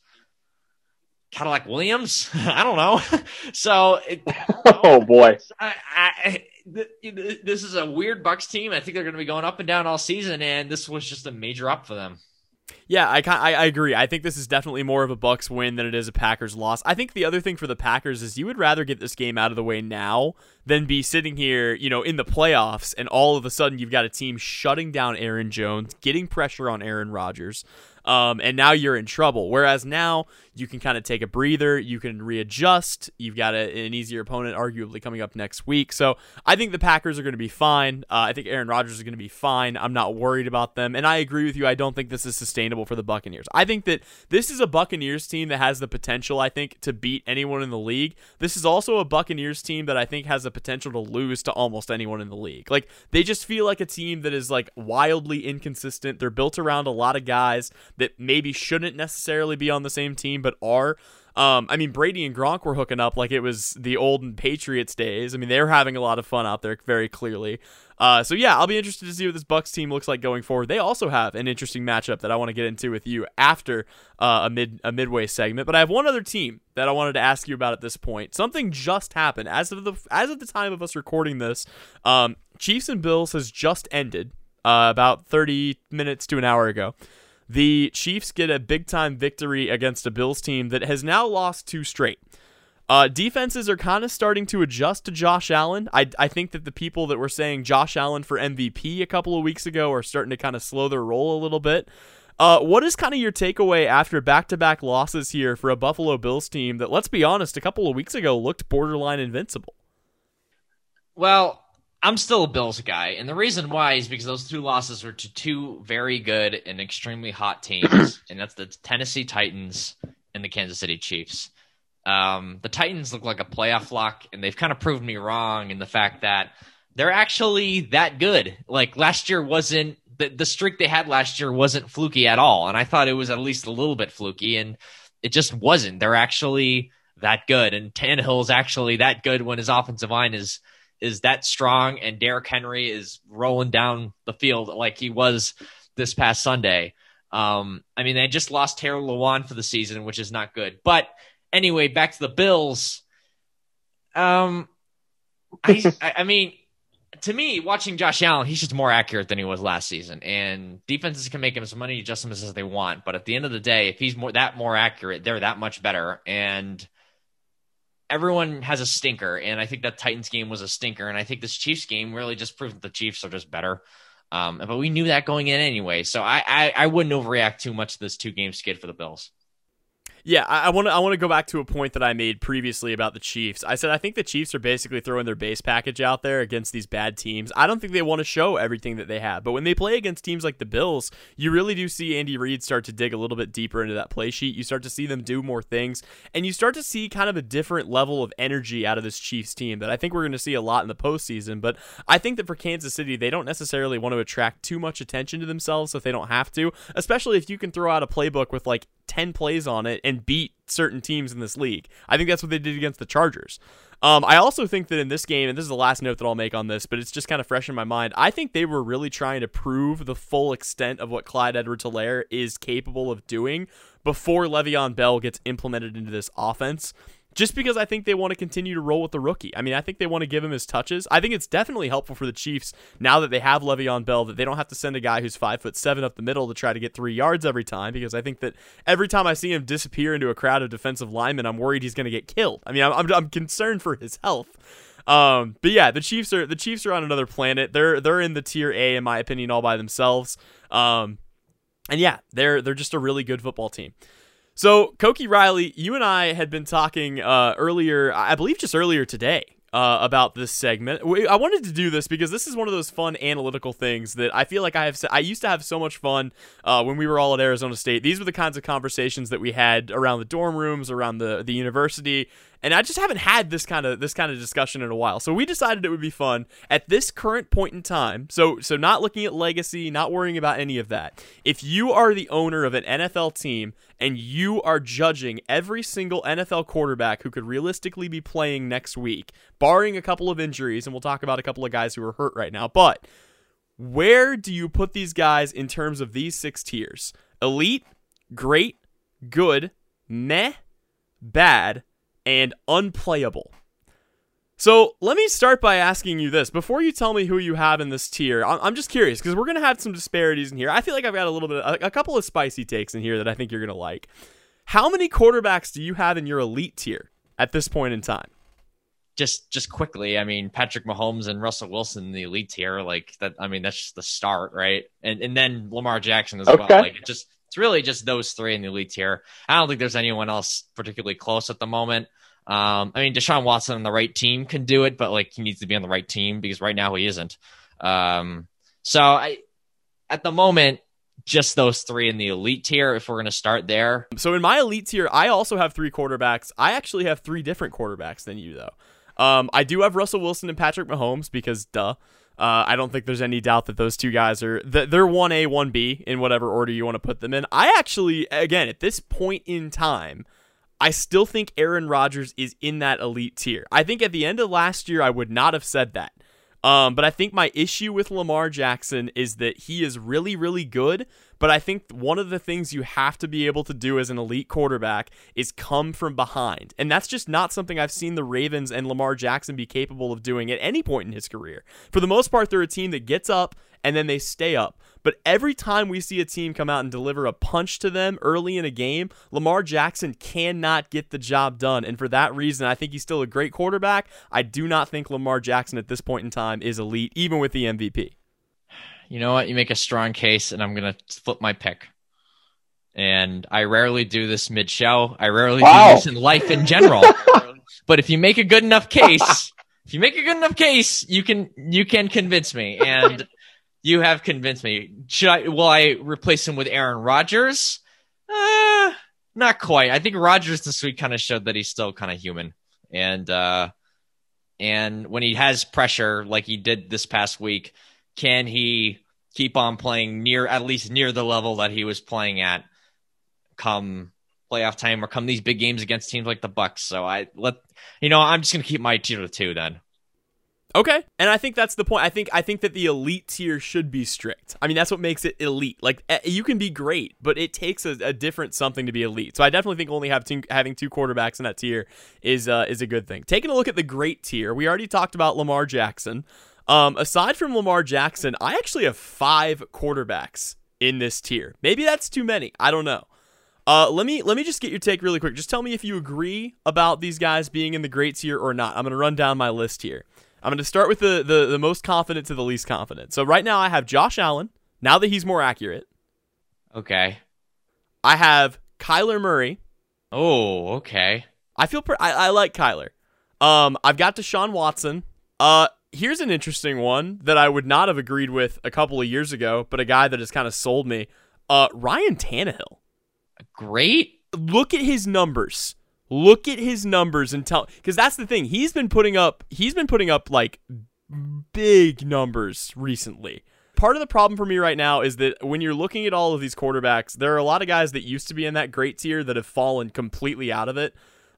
Cadillac Williams. I don't know. So, it, oh boy, I, I, th- this is a weird Bucs team. I think they're going to be going up and down all season, and this was just a major up for them. Yeah, I, I I agree. I think this is definitely more of a Bucs win than it is a Packers loss. I think the other thing for the Packers is you would rather get this game out of the way now than be sitting here, you know, in the playoffs, and all of a sudden you've got a team shutting down Aaron Jones, getting pressure on Aaron Rodgers. Um, and now you're in trouble. Whereas now you can kind of take a breather, you can readjust. You've got a, an easier opponent, arguably coming up next week. So I think the Packers are going to be fine. Uh, I think Aaron Rodgers is going to be fine. I'm not worried about them. And I agree with you. I don't think this is sustainable for the Buccaneers. I think that this is a Buccaneers team that has the potential, I think, to beat anyone in the league. This is also a Buccaneers team that I think has the potential to lose to almost anyone in the league. Like, they just feel like a team that is like wildly inconsistent. They're built around a lot of guys that maybe shouldn't necessarily be on the same team, but are. Um, I mean, Brady and Gronk were hooking up like it was the old Patriots days. I mean, they were having a lot of fun out there, very clearly. Uh, so yeah, I'll be interested to see what this Bucs team looks like going forward. They also have an interesting matchup that I want to get into with you after uh, a mid a midway segment. But I have one other team that I wanted to ask you about at this point. Something just happened as of the as of the time of us recording this. Um, Chiefs and Bills has just ended uh, about thirty minutes to an hour ago. The Chiefs get a big-time victory against a Bills team that has now lost two straight. Uh, defenses are kind of starting to adjust to Josh Allen. I, I think that the people that were saying Josh Allen for M V P a couple of weeks ago are starting to kind of slow their roll a little bit. Uh, what is kind of your takeaway after back-to-back losses here for a Buffalo Bills team that, let's be honest, a couple of weeks ago looked borderline invincible? Well, I'm still a Bills guy, and the reason why is because those two losses were to two very good and extremely hot teams, and that's the Tennessee Titans and the Kansas City Chiefs. Um, the Titans look like a playoff lock, and they've kind of proven me wrong in the fact that they're actually that good. Like, last year wasn't the, the streak they had last year wasn't fluky at all, and I thought it was at least a little bit fluky, and it just wasn't. They're actually that good, and Tannehill is actually that good when his offensive line is is that strong, and Derrick Henry is rolling down the field like he was this past Sunday. Um, I mean, they just lost Taylor Lewan for the season, which is not good. But anyway, back to the Bills. Um, I, I mean, to me, watching Josh Allen, he's just more accurate than he was last season. And defenses can make him as many adjustments as they want. But at the end of the day, if he's more that more accurate, they're that much better. And everyone has a stinker, and I think that Titans game was a stinker, and I think this Chiefs game really just proved that the Chiefs are just better. Um, but we knew that going in anyway, so I, I, I wouldn't overreact too much to this two-game skid for the Bills. Yeah, I want to I want to go back to a point that I made previously about the Chiefs. I said I think the Chiefs are basically throwing their base package out there against these bad teams. I don't think they want to show everything that they have, but when they play against teams like the Bills, you really do see Andy Reid start to dig a little bit deeper into that play sheet. You start to see them do more things, and you start to see kind of a different level of energy out of this Chiefs team that I think we're going to see a lot in the postseason. But I think that for Kansas City, they don't necessarily want to attract too much attention to themselves if they don't have to, especially if you can throw out a playbook with like ten plays on it and beat certain teams in this league. I think that's what they did against the Chargers. Um, I also think that in this game, and this is the last note that I'll make on this, but it's just kind of fresh in my mind, I think they were really trying to prove the full extent of what Clyde Edwards-Helaire is capable of doing before Le'Veon Bell gets implemented into this offense. just because I think they want to continue to roll with the rookie. I mean, I think they want to give him his touches. I think it's definitely helpful for the Chiefs now that they have Le'Veon Bell that they don't have to send a guy who's five foot seven up the middle to try to get three yards every time, because I think that every time I see him disappear into a crowd of defensive linemen, I'm worried he's going to get killed. I mean, I'm, I'm, I'm concerned for his health. Um, but yeah, the Chiefs are the Chiefs are on another planet. They're they're in the tier A in my opinion all by themselves. Um, and yeah, they're they're just a really good football team. So, Koki Riley, you and I had been talking uh, earlier, I believe just earlier today, uh, about this segment. We, I wanted to do this because this is one of those fun analytical things that I feel like I have. I used to have so much fun uh, when we were all at Arizona State. These were the kinds of conversations that we had around the dorm rooms, around the, the university. And I just haven't had this kind of this kind of discussion in a while. So we decided it would be fun at this current point in time. So so not looking at legacy, not worrying about any of that. If you are the owner of an N F L team and you are judging every single N F L quarterback who could realistically be playing next week, barring a couple of injuries, and we'll talk about a couple of guys who are hurt right now, but where do you put these guys in terms of these six tiers? Elite, great, good, meh, bad, and unplayable. So let me start by asking you this. Before you tell me who you have in this tier, I'm just curious because we're going to have some disparities in here. I feel like I've got a little bit, a couple of spicy takes in here that I think you're going to like. How many quarterbacks do you have in your elite tier at this point in time? Just just quickly, I mean, Patrick Mahomes and Russell Wilson in the elite tier, like that. I mean, that's just the start, right? And and then Lamar Jackson as okay. well. Like it just it's really just those three in the elite tier. I don't think there's anyone else particularly close at the moment. Um, I mean, Deshaun Watson on the right team can do it, but like he needs to be on the right team because right now he isn't. Um, so I, at the moment, just those three in the elite tier. If we're going to start there. So in my elite tier, I also have three quarterbacks. I actually have three different quarterbacks than you though. Um, I do have Russell Wilson and Patrick Mahomes because duh. Uh, I don't think there's any doubt that those two guys are they're one A, one B in whatever order you want to put them in. I actually, again, at this point in time, I still think Aaron Rodgers is in that elite tier. I think at the end of last year, I would not have said that. Um, but I think my issue with Lamar Jackson is that he is really, really good. But I think one of the things you have to be able to do as an elite quarterback is come from behind. And that's just not something I've seen the Ravens and Lamar Jackson be capable of doing at any point in his career. For the most part, they're a team that gets up and then they stay up. But every time we see a team come out and deliver a punch to them early in a game, Lamar Jackson cannot get the job done. And for that reason, I think he's still a great quarterback. I do not think Lamar Jackson at this point in time is elite, even with the M V P. You know what? You make a strong case, and I'm going to flip my pick. And I rarely do this mid-show. I rarely wow. do this in life in general. But if you make a good enough case, if you make a good enough case, you can you can convince me. And you have convinced me. Should I? Will I replace him with Aaron Rodgers? Uh, not quite. I think Rodgers this week kind of showed that he's still kind of human. And uh, and when he has pressure like he did this past week, can he keep on playing near, at least near the level that he was playing at come playoff time or come these big games against teams like the Bucs? So I let, you know, I'm just going to keep my tier to two then. Okay. And I think that's the point. I think, I think that the elite tier should be strict. I mean, that's what makes it elite. Like you can be great, but it takes a, a different something to be elite. So I definitely think only have two, having two quarterbacks in that tier is, uh, is a good thing. Taking a look at the great tier, we already talked about Lamar Jackson. Um, aside from Lamar Jackson, I actually have five quarterbacks in this tier. Maybe that's too many. I don't know. Uh, let me let me just get your take really quick. Just tell me if you agree about these guys being in the great tier or not. I'm going to run down my list here. I'm going to start with the, the the most confident to the least confident. So right now I have Josh Allen, now that he's more accurate. Okay. I have Kyler Murray. Oh, okay. I feel pre- I, I like Kyler. Um, I've got Deshaun Watson. Uh, Here's an interesting one that I would not have agreed with a couple of years ago, but a guy that has kind of sold me. Uh, Ryan Tannehill. Great. Look at his numbers. Look at his numbers and tell, because that's the thing. He's been putting up. He's been putting up like big numbers recently. Part of the problem for me right now is that when you're looking at all of these quarterbacks, there are a lot of guys that used to be in that great tier that have fallen completely out of it.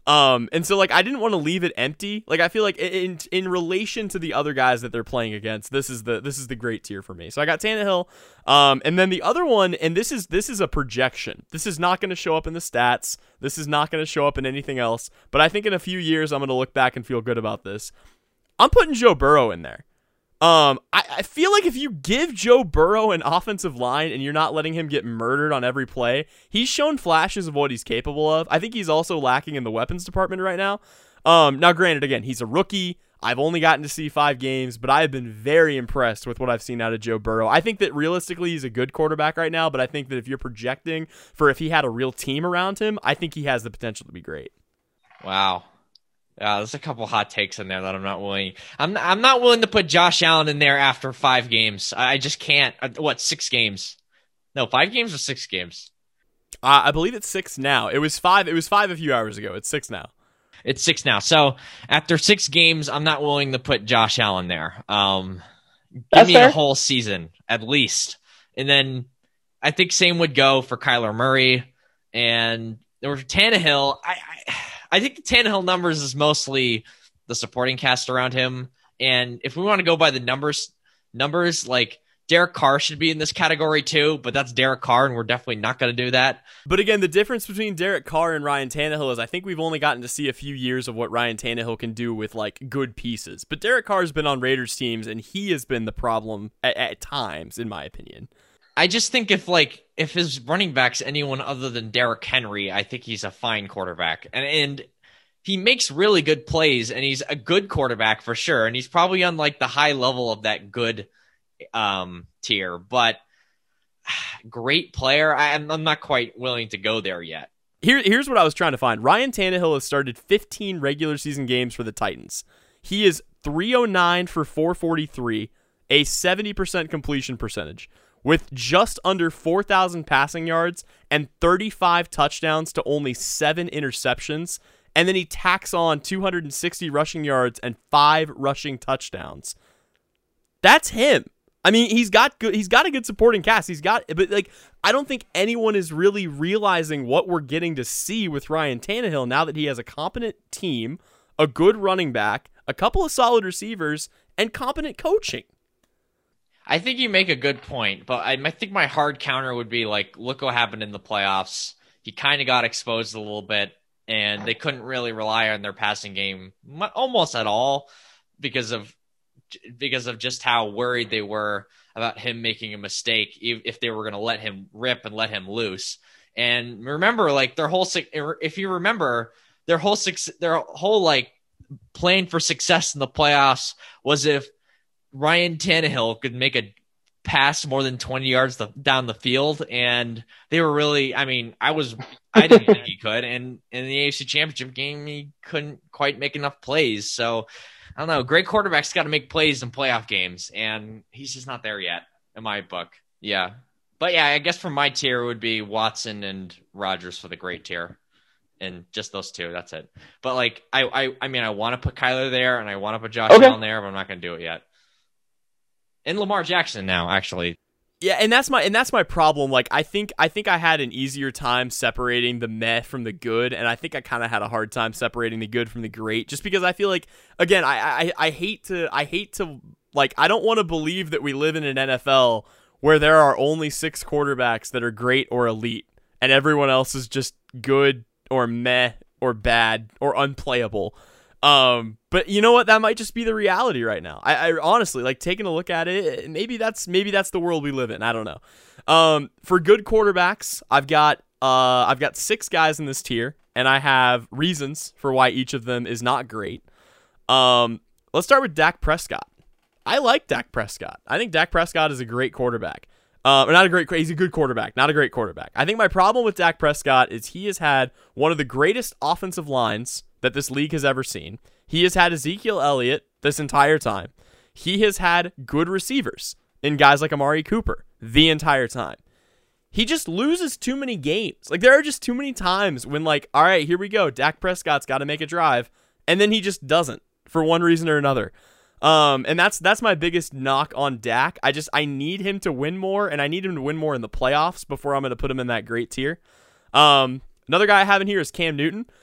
Um, and so like I didn't want to leave it empty. Like I feel like in in relation to the other guys that they're playing against, this is the this is the great tier for me. So I got Tannehill, um, and then the other one, and this is this is a projection. This is not going to show up in the stats. This is not going to show up in anything else. But I think in a few years I'm going to look back and feel good about this. I'm putting Joe Burrow in there. Um, I, I feel like if you give Joe Burrow an offensive line and you're not letting him get murdered on every play, he's shown flashes of what he's capable of. I think he's also lacking in the weapons department right now. Um, now granted, again, he's a rookie. I've only gotten to see five games, but I have been very impressed with what I've seen out of Joe Burrow. I think that realistically he's a good quarterback right now, but I think that if you're projecting for if he had a real team around him, I think he has the potential to be great. Wow. Yeah, there's a couple hot takes in there that I'm not willing. I'm I'm not willing to put Josh Allen in there after five games. I just can't. What, six games? No, five games or six games? Uh, I believe it's six now. It was five. It was five a few hours ago. It's six now. It's six now. So after six games, I'm not willing to put Josh Allen there. Um, give That's me fair. a whole season at least, and then I think same would go for Kyler Murray and or Tannehill. I. I I think the Tannehill numbers is mostly the supporting cast around him. And if we want to go by the numbers, numbers like Derek Carr should be in this category too, but that's Derek Carr, and we're definitely not going to do that. But again, the difference between Derek Carr and Ryan Tannehill is I think we've only gotten to see a few years of what Ryan Tannehill can do with like good pieces. But Derek Carr's been on Raiders teams, and he has been the problem at, at times, in my opinion. I just think if like if his running back's anyone other than Derrick Henry, I think he's a fine quarterback. And and he makes really good plays, and he's a good quarterback for sure. And he's probably on like the high level of that good um, tier, but great player. I, I'm I'm not quite willing to go there yet. Here, here's what I was trying to find. Ryan Tannehill has started fifteen regular season games for the Titans. He is three oh nine for four forty-three, a seventy percent completion percentage, with just under four thousand passing yards and thirty-five touchdowns to only seven interceptions. And then he tacks on two hundred sixty rushing yards and five rushing touchdowns. That's him. I mean, he's got good. He's got a good supporting cast. He's got, but like, I don't think anyone is really realizing what we're getting to see with Ryan Tannehill now that he has a competent team, a good running back, a couple of solid receivers, and competent coaching. I think you make a good point, but I, I think my hard counter would be like, look what happened in the playoffs. He kind of got exposed a little bit, and they couldn't really rely on their passing game almost at all because of because of just how worried they were about him making a mistake if they were going to let him rip and let him loose. And remember, like their whole if you remember their whole their whole like plan for success in the playoffs was if Ryan Tannehill could make a pass more than twenty yards the, down the field, and they were really, I mean, I was, I didn't think he could, and in the A F C Championship game, he couldn't quite make enough plays. So, I don't know, great quarterbacks got to make plays in playoff games, and he's just not there yet, in my book. Yeah. But yeah, I guess for my tier would be Watson and Rodgers for the great tier. And just those two, that's it. But like, I, I, I mean, I want to put Kyler there, and I want to put Josh Okay. Allen there, but I'm not going to do it yet. And Lamar Jackson now, actually. Yeah, and that's my and that's my problem. Like, I think I think I had an easier time separating the meh from the good, and I think I kind of had a hard time separating the good from the great, just because I feel like, again, I I, I hate to I hate to like I don't want to believe that we live in an N F L where there are only six quarterbacks that are great or elite, and everyone else is just good or meh or bad or unplayable. Um, but you know what? That might just be the reality right now. I, I honestly like taking a look at it. Maybe that's maybe that's the world we live in. I don't know. Um, for good quarterbacks, I've got uh I've got six guys in this tier, and I have reasons for why each of them is not great. Um, let's start with Dak Prescott. I like Dak Prescott. I think Dak Prescott is a great quarterback. Uh, or not a great, he's a good quarterback, not a great quarterback. I think my problem with Dak Prescott is he has had one of the greatest offensive lines that this league has ever seen. He has had Ezekiel Elliott this entire time. He has had good receivers in guys like Amari Cooper the entire time. He just loses too many games. Like, there are just too many times when, like, all right, here we go. Dak Prescott's got to make a drive, and then he just doesn't for one reason or another. Um, and that's that's my biggest knock on Dak. I just I need him to win more, and I need him to win more in the playoffs before I'm going to put him in that great tier. Um, another guy I have in here is Cam Newton.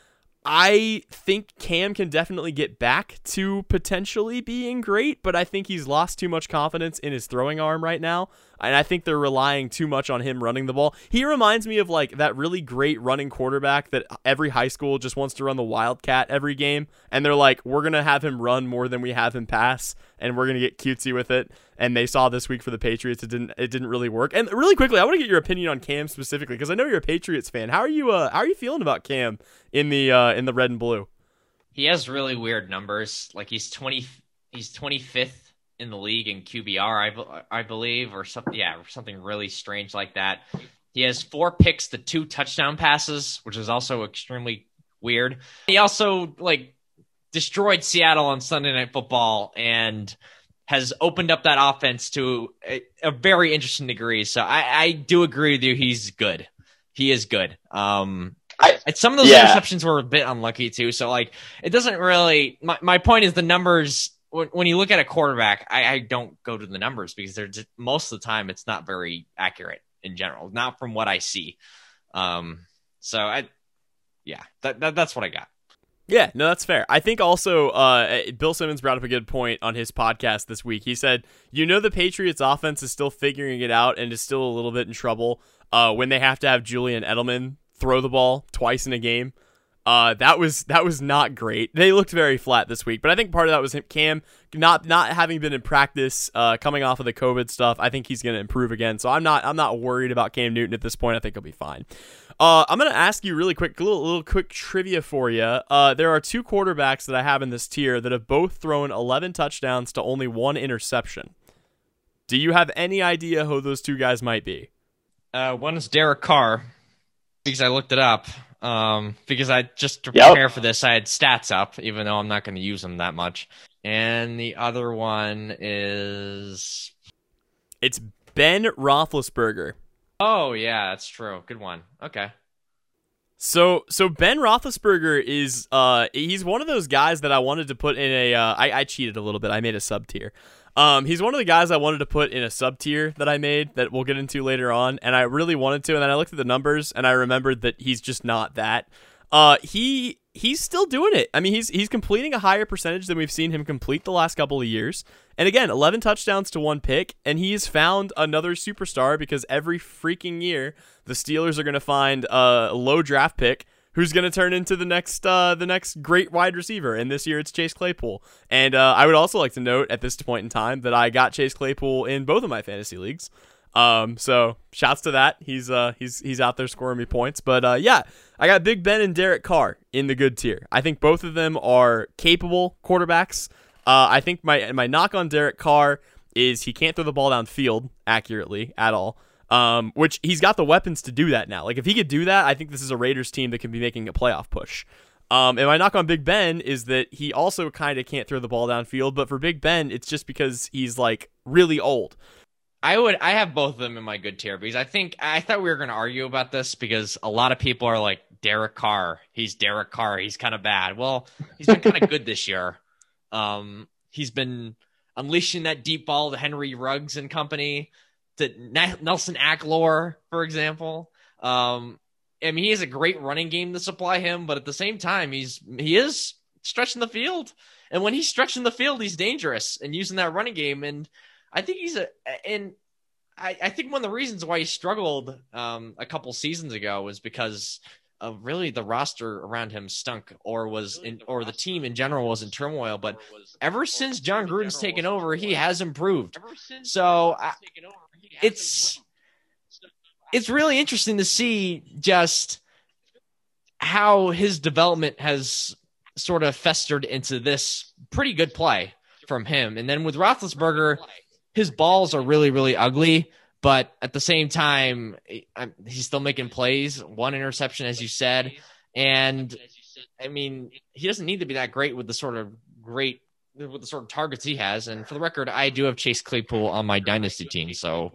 I think Cam can definitely get back to potentially being great, but I think he's lost too much confidence in his throwing arm right now, and I think they're relying too much on him running the ball. He reminds me of like that really great running quarterback that every high school just wants to run the Wildcat every game, and they're like, we're going to have him run more than we have him pass, and we're going to get cutesy with it. And they saw this week for the Patriots, it didn't it didn't really work. And really quickly, I want to get your opinion on Cam specifically, because I know you're a Patriots fan. How are you uh, how are you feeling about Cam in the uh, in the red and blue? He has really weird numbers. Like he's twenty, he's twenty-fifth in the league in Q B R, I, I believe, or something. Yeah, something really strange like that. He has four picks to two touchdown passes, which is also extremely weird. He also like destroyed Seattle on Sunday Night Football and has opened up that offense to a, a very interesting degree. So I, I do agree with you. He's good. He is good. Um, I, some of those yeah. interceptions were a bit unlucky too. So like, it doesn't really, my, my point is the numbers, when, when you look at a quarterback, I, I don't go to the numbers because they're just, most of the time it's not very accurate in general, not from what I see. Um, so I, yeah, that, that that's what I got. Yeah, no, that's fair. I think also uh, Bill Simmons brought up a good point on his podcast this week. He said, you know, the Patriots offense is still figuring it out and is still a little bit in trouble uh, when they have to have Julian Edelman throw the ball twice in a game. Uh, that was that was not great. They looked very flat this week, but I think part of that was him, Cam not not having been in practice, uh, coming off of the COVID stuff. I think he's going to improve again, so I'm not I'm not worried about Cam Newton at this point. I think he'll be fine. Uh, I'm going to ask you really quick, a little, little quick trivia for you. Uh, there are two quarterbacks that I have in this tier that have both thrown eleven touchdowns to only one interception. Do you have any idea who those two guys might be? Uh, one is Derek Carr, because I looked it up. Um, because I just to prepare yep. for this, I had stats up, even though I'm not going to use them that much. And the other one is... It's Ben Roethlisberger. Oh, yeah, that's true. Good one. Okay. So so Ben Roethlisberger is uh he's one of those guys that I wanted to put in a uh, I, I cheated a little bit. I made a sub tier. Um, he's one of the guys I wanted to put in a sub tier that I made that we'll get into later on, and I really wanted to, and then I looked at the numbers and I remembered that he's just not that. Uh, he he's still doing it. I mean, he's he's completing a higher percentage than we've seen him complete the last couple of years. And again, eleven touchdowns to one pick, and he's found another superstar because every freaking year the Steelers are going to find a low draft pick who's going to turn into the next uh, the next great wide receiver. And this year it's Chase Claypool. And uh, I would also like to note at this point in time that I got Chase Claypool in both of my fantasy leagues. Um, so shouts to that. He's uh he's he's out there scoring me points. But uh, yeah, I got Big Ben and Derek Carr in the good tier. I think both of them are capable quarterbacks. Uh, I think my my knock on Derek Carr is he can't throw the ball downfield accurately at all. Um, which he's got the weapons to do that now. Like if he could do that, I think this is a Raiders team that can be making a playoff push. Um, and my knock on Big Ben is that he also kind of can't throw the ball downfield. But for Big Ben, it's just because he's like really old. I would I have both of them in my good tier because I think I thought we were going to argue about this because a lot of people are like Derek Carr. He's Derek Carr. He's kind of bad. Well, he's been kind of good this year. Um, he's been unleashing that deep ball to Henry Ruggs and company, to Nelson Aguilar, for example. Um, I mean, he has a great running game to supply him, but at the same time, he's he is stretching the field. And when he's stretching the field, he's dangerous and using that running game. And I think he's a and I, I think one of the reasons why he struggled um, a couple seasons ago was because of really the roster around him stunk, or was in, or the team in general was in turmoil. But ever since John Gruden's taken over, he has improved. So I, it's it's really interesting to see just how his development has sort of festered into this pretty good play from him. And then with Roethlisberger, his balls are really, really ugly, but at the same time, he's still making plays. One interception, as you said. And, I mean, he doesn't need to be that great with the sort of great with the sort of targets he has. And for the record, I do have Chase Claypool on my dynasty team. So,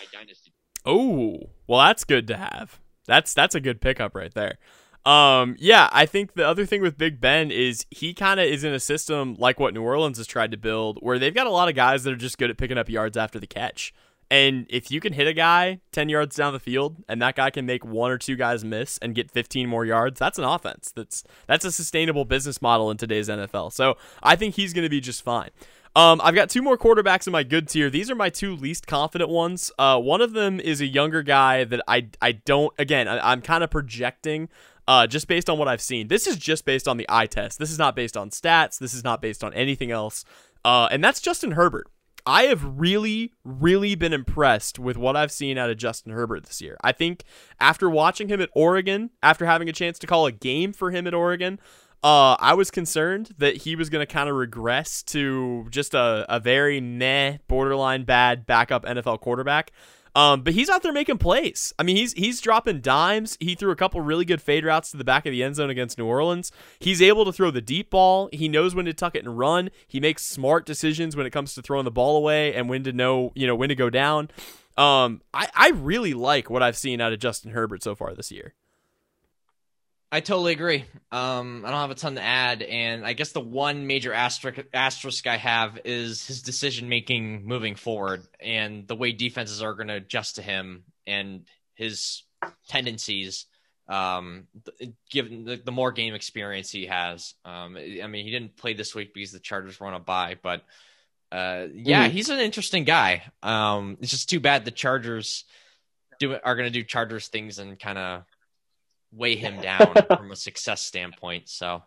oh, well, that's good to have. That's that's a good pickup right there. Um, yeah, I think the other thing with Big Ben is he kind of is in a system like what New Orleans has tried to build, where they've got a lot of guys that are just good at picking up yards after the catch. And if you can hit a guy ten yards down the field and that guy can make one or two guys miss and get fifteen more yards, that's an offense. That's that's a sustainable business model in today's N F L. So I think he's going to be just fine. Um, I've got two more quarterbacks in my good tier. These are my two least confident ones. Uh, one of them is a younger guy that I, I don't, again, I, I'm kind of projecting uh, just based on what I've seen. This is just based on the eye test. This is not based on stats. This is not based on anything else. Uh, and that's Justin Herbert. I have really, really been impressed with what I've seen out of Justin Herbert this year. I think after watching him at Oregon, after having a chance to call a game for him at Oregon, uh, I was concerned that he was going to kind of regress to just a, a very meh, borderline bad backup N F L quarterback. Um, but he's out there making plays. I mean, he's he's dropping dimes. He threw a couple really good fade routes to the back of the end zone against New Orleans. He's able to throw the deep ball. He knows when to tuck it and run. He makes smart decisions when it comes to throwing the ball away and when to know, you know, when to go down. Um, I, I really like what I've seen out of Justin Herbert so far this year. I totally agree. Um, I don't have a ton to add, and I guess the one major asterisk, asterisk I have is his decision-making moving forward and the way defenses are going to adjust to him and his tendencies, um, given the, the more game experience he has. Um, I mean, he didn't play this week because the Chargers were on a bye, but uh, yeah, mm. he's an interesting guy. Um, it's just too bad the Chargers do are going to do Chargers things and kind of weigh him down from a success standpoint. So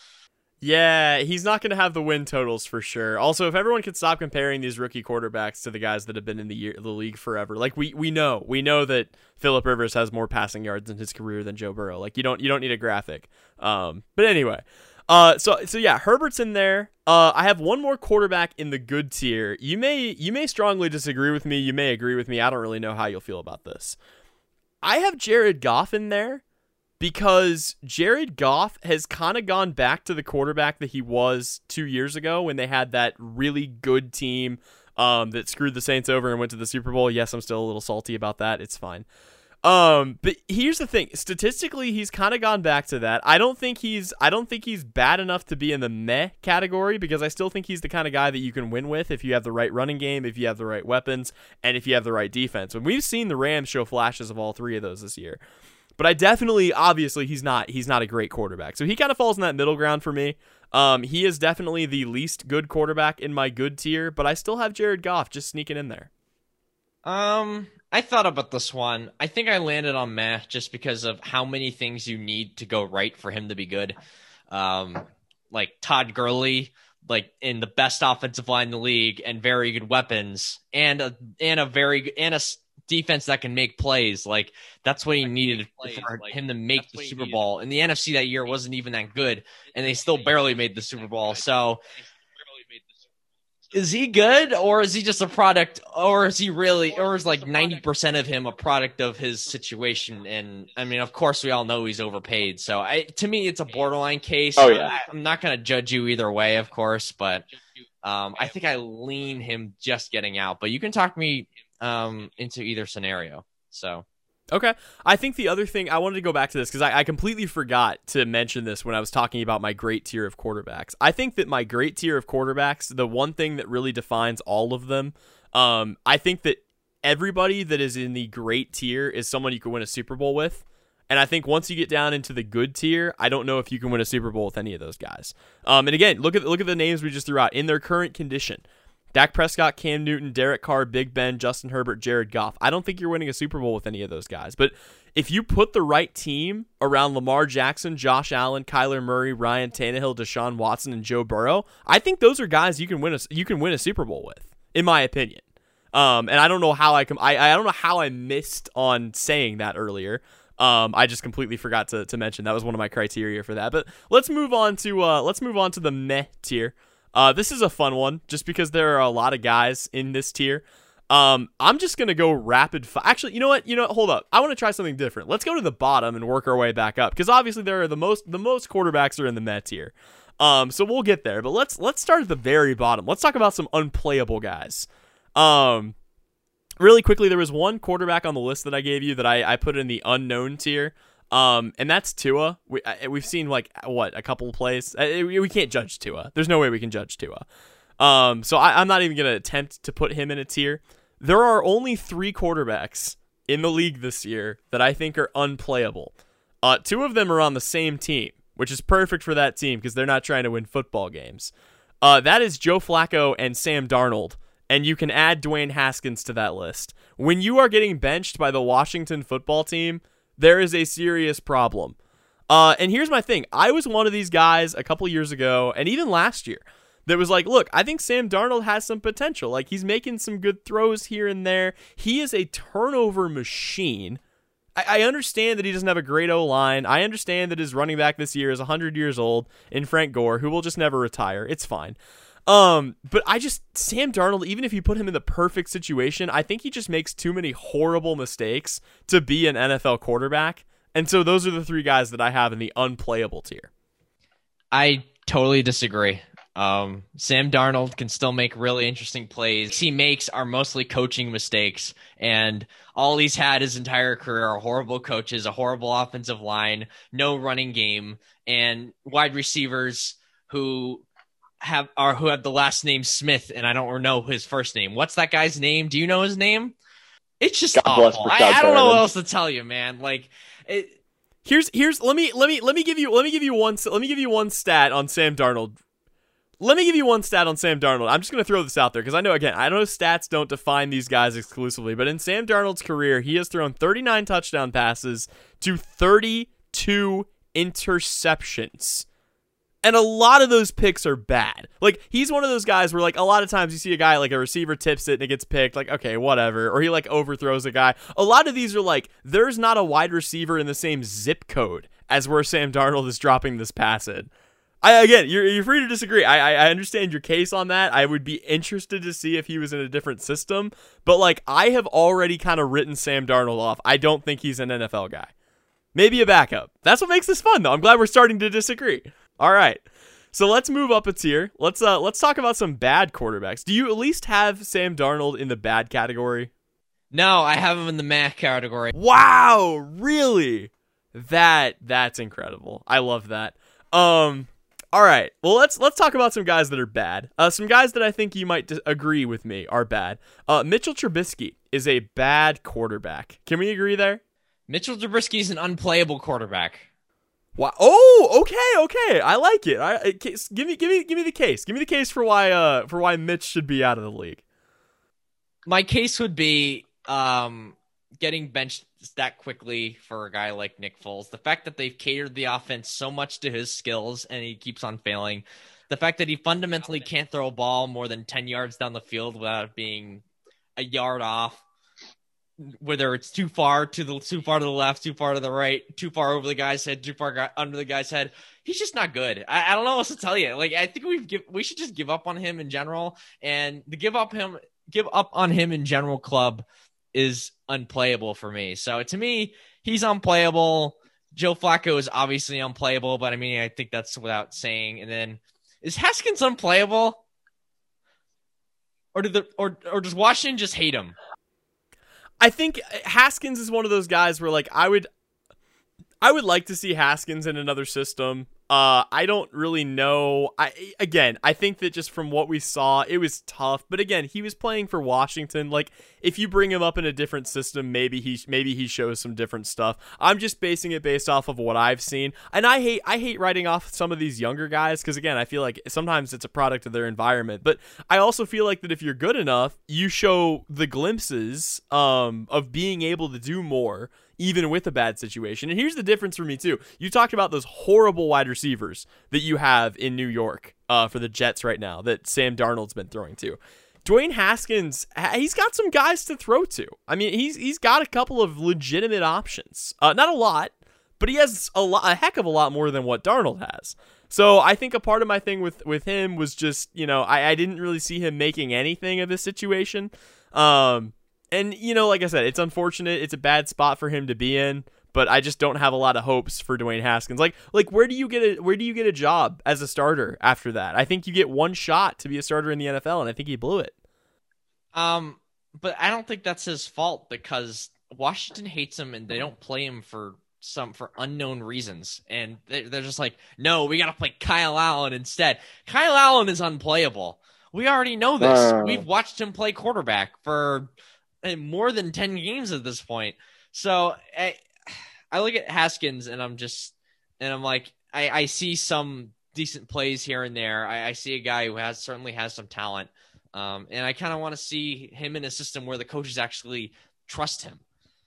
yeah, he's not going to have the win totals for sure. Also, if everyone could stop comparing these rookie quarterbacks to the guys that have been in the year, the league forever, like we we know, we know that Phillip Rivers has more passing yards in his career than Joe Burrow. Like you don't you don't need a graphic. Um, but anyway, uh, so so yeah, Herbert's in there. Uh, I have one more quarterback in the good tier. You may you may strongly disagree with me. You may agree with me. I don't really know how you'll feel about this. I have Jared Goff in there, because Jared Goff has kind of gone back to the quarterback that he was two years ago when they had that really good team um, that screwed the Saints over and went to the Super Bowl. Yes, I'm still a little salty about that. It's fine. Um, but here's the thing. Statistically, he's kind of gone back to that. I don't think he's I don't think he's bad enough to be in the meh category, because I still think he's the kind of guy that you can win with if you have the right running game, if you have the right weapons, and if you have the right defense. And we've seen the Rams show flashes of all three of those this year. But I definitely, obviously, he's not he's not a great quarterback. So he kind of falls in that middle ground for me. Um, he is definitely the least good quarterback in my good tier, but I still have Jared Goff just sneaking in there. Um, I thought about this one. I think I landed on meh just because of how many things you need to go right for him to be good. Um, like Todd Gurley, like in the best offensive line in the league, and very good weapons, and a and a very and a defense that can make plays. Like that's what he needed for him to make the Super Bowl. And the N F C that year wasn't even that good, and they still barely made the Super Bowl. So is he good, or is he just a product, or is he really, or is like ninety percent of him a product of his situation? And I mean, of course we all know he's overpaid. So I, to me, it's a borderline case. Oh, yeah. I, I'm not going to judge you either way, of course, but um, I think I lean him just getting out, but you can talk me um into either scenario. So okay, I think the other thing, I wanted to go back to this because I, I completely forgot to mention this when I was talking about my great tier of quarterbacks. I think that my great tier of quarterbacks, the one thing that really defines all of them, um I think that everybody that is in the great tier is someone you could win a Super Bowl with. And I think once you get down into the good tier, I don't know if you can win a Super Bowl with any of those guys. Um and again, look at look at the names we just threw out in their current condition. Dak Prescott, Cam Newton, Derek Carr, Big Ben, Justin Herbert, Jared Goff. I don't think you're winning a Super Bowl with any of those guys. But if you put the right team around Lamar Jackson, Josh Allen, Kyler Murray, Ryan Tannehill, Deshaun Watson, and Joe Burrow, I think those are guys you can win a you can win a Super Bowl with, in my opinion. Um, and I don't know how I com- I I don't know how I missed on saying that earlier. Um, I just completely forgot to to mention that was one of my criteria for that. But let's move on to uh let's move on to the meh tier. Uh, this is a fun one just because there are a lot of guys in this tier. Um, I'm just going to go rapid fire. Actually, you know what? You know what? Hold up. I want to try something different. Let's go to the bottom and work our way back up, because obviously there are the most the most quarterbacks are in the meh tier. Um, so we'll get there, but let's let's start at the very bottom. Let's talk about some unplayable guys. Um, really quickly, there was one quarterback on the list that I gave you that I, I put in the unknown tier. Um, and that's Tua. We, we've seen like what a couple of plays. We can't judge Tua. There's no way we can judge Tua. Um, so I, I'm not even gonna attempt to put him in a tier. There are only three quarterbacks in the league this year that I think are unplayable. Uh, two of them are on the same team, which is perfect for that team because they're not trying to win football games. Uh, that is Joe Flacco and Sam Darnold, and you can add Dwayne Haskins to that list. When you are getting benched by the Washington football team, there is a serious problem. Uh, and here's my thing. I was one of these guys a couple years ago, and even last year, that was like, look, I think Sam Darnold has some potential. Like, he's making some good throws here and there. He is a turnover machine. I, I understand that he doesn't have a great O-line. I understand that his running back this year is one hundred years old in Frank Gore, who will just never retire. It's fine. Um, but I just, Sam Darnold, even if you put him in the perfect situation, I think he just makes too many horrible mistakes to be an N F L quarterback. And so those are the three guys that I have in the unplayable tier. I totally disagree. Um, Sam Darnold can still make really interesting plays. He makes are mostly coaching mistakes, and all he's had his entire career are horrible coaches, a horrible offensive line, no running game, and wide receivers who have are who have the last name Smith, and I don't know his first name. What's that guy's name? Do you know his name? It's just God bless awful. I, Rashad I don't know what Perriman. else to tell you, man. Like it. Here's here's let me let me let me give you let me give you one let me give you one stat on Sam Darnold. Let me give you one stat on Sam Darnold. I'm just going to throw this out there because I know, again, I know stats don't define these guys exclusively, but in Sam Darnold's career, he has thrown thirty-nine touchdown passes to thirty-two interceptions. And a lot of those picks are bad. Like, he's one of those guys where, like, a lot of times you see a guy, like, a receiver tips it and it gets picked. Like, okay, whatever. Or he, like, overthrows a guy. A lot of these are, like, there's not a wide receiver in the same zip code as where Sam Darnold is dropping this pass in. I, again, you're, you're free to disagree. I, I I understand your case on that. I would be interested to see if he was in a different system. But, like, I have already kind of written Sam Darnold off. I don't think he's an N F L guy. Maybe a backup. That's what makes this fun, though. I'm glad we're starting to disagree. All right. So let's move up a tier. Let's uh let's talk about some bad quarterbacks. Do you at least have Sam Darnold in the bad category? No, I have him in the Mac category. Wow, really? That that's incredible. I love that. Um All right, well let's let's talk about some guys that are bad. Uh, some guys that I think you might dis- agree with me are bad. Uh, Mitchell Trubisky is a bad quarterback. Can we agree there? Mitchell Trubisky is an unplayable quarterback. Wow. Oh, okay, okay. I like it. I, I give me give me give me the case. Give me the case for why uh for why Mitch should be out of the league. My case would be um getting benched that quickly for a guy like Nick Foles. The fact that they've catered the offense so much to his skills and he keeps on failing. The fact that he fundamentally can't throw a ball more than ten yards down the field without it being a yard off. Whether it's too far to the too far to the left, too far to the right, too far over the guy's head, too far guy, under the guy's head, he's just not good. I, I don't know what to tell you. Like I think we give we should just give up on him in general, and the give up him give up on him in general club is unplayable for me. So to me, he's unplayable. Joe Flacco is obviously unplayable, but I mean I think that's without saying. And then is Haskins unplayable, or do the or or does Washington just hate him? I think Haskins is one of those guys where like I would I would like to see Haskins in another system. Uh I don't really know. I again, I think that just from what we saw, it was tough. But again, he was playing for Washington. Like if you bring him up in a different system, maybe he maybe he shows some different stuff. I'm just basing it based off of what I've seen. And I hate I hate writing off some of these younger guys because again, I feel like sometimes it's a product of their environment. But I also feel like that if you're good enough, you show the glimpses um of being able to do more even with a bad situation. And here's the difference for me too. You talked about those horrible wide receivers that you have in New York uh, for the Jets right now that Sam Darnold's been throwing to. Dwayne Haskins, he's got some guys to throw to. I mean, he's he's got a couple of legitimate options. Uh, not a lot, but he has a lot, a heck of a lot more than what Darnold has. So I think a part of my thing with, with him was just, you know, I, I didn't really see him making anything of this situation. Um, And, you know, like I said, it's unfortunate. It's a bad spot for him to be in, but I just don't have a lot of hopes for Dwayne Haskins. Like, like where do you get a where do you get a job as a starter after that? I think you get one shot to be a starter in the N F L, and I think he blew it. Um, but I don't think that's his fault because Washington hates him and they don't play him for some for unknown reasons. And they're, they're just like, no, we got to play Kyle Allen instead. Kyle Allen is unplayable. We already know this. Uh. We've watched him play quarterback for more than ten games at this point. So I, I look at Haskins and I'm just, and I'm like, I, I see some decent plays here and there. I, I see a guy who has certainly has some talent. Um, and I kind of want to see him in a system where the coaches actually trust him.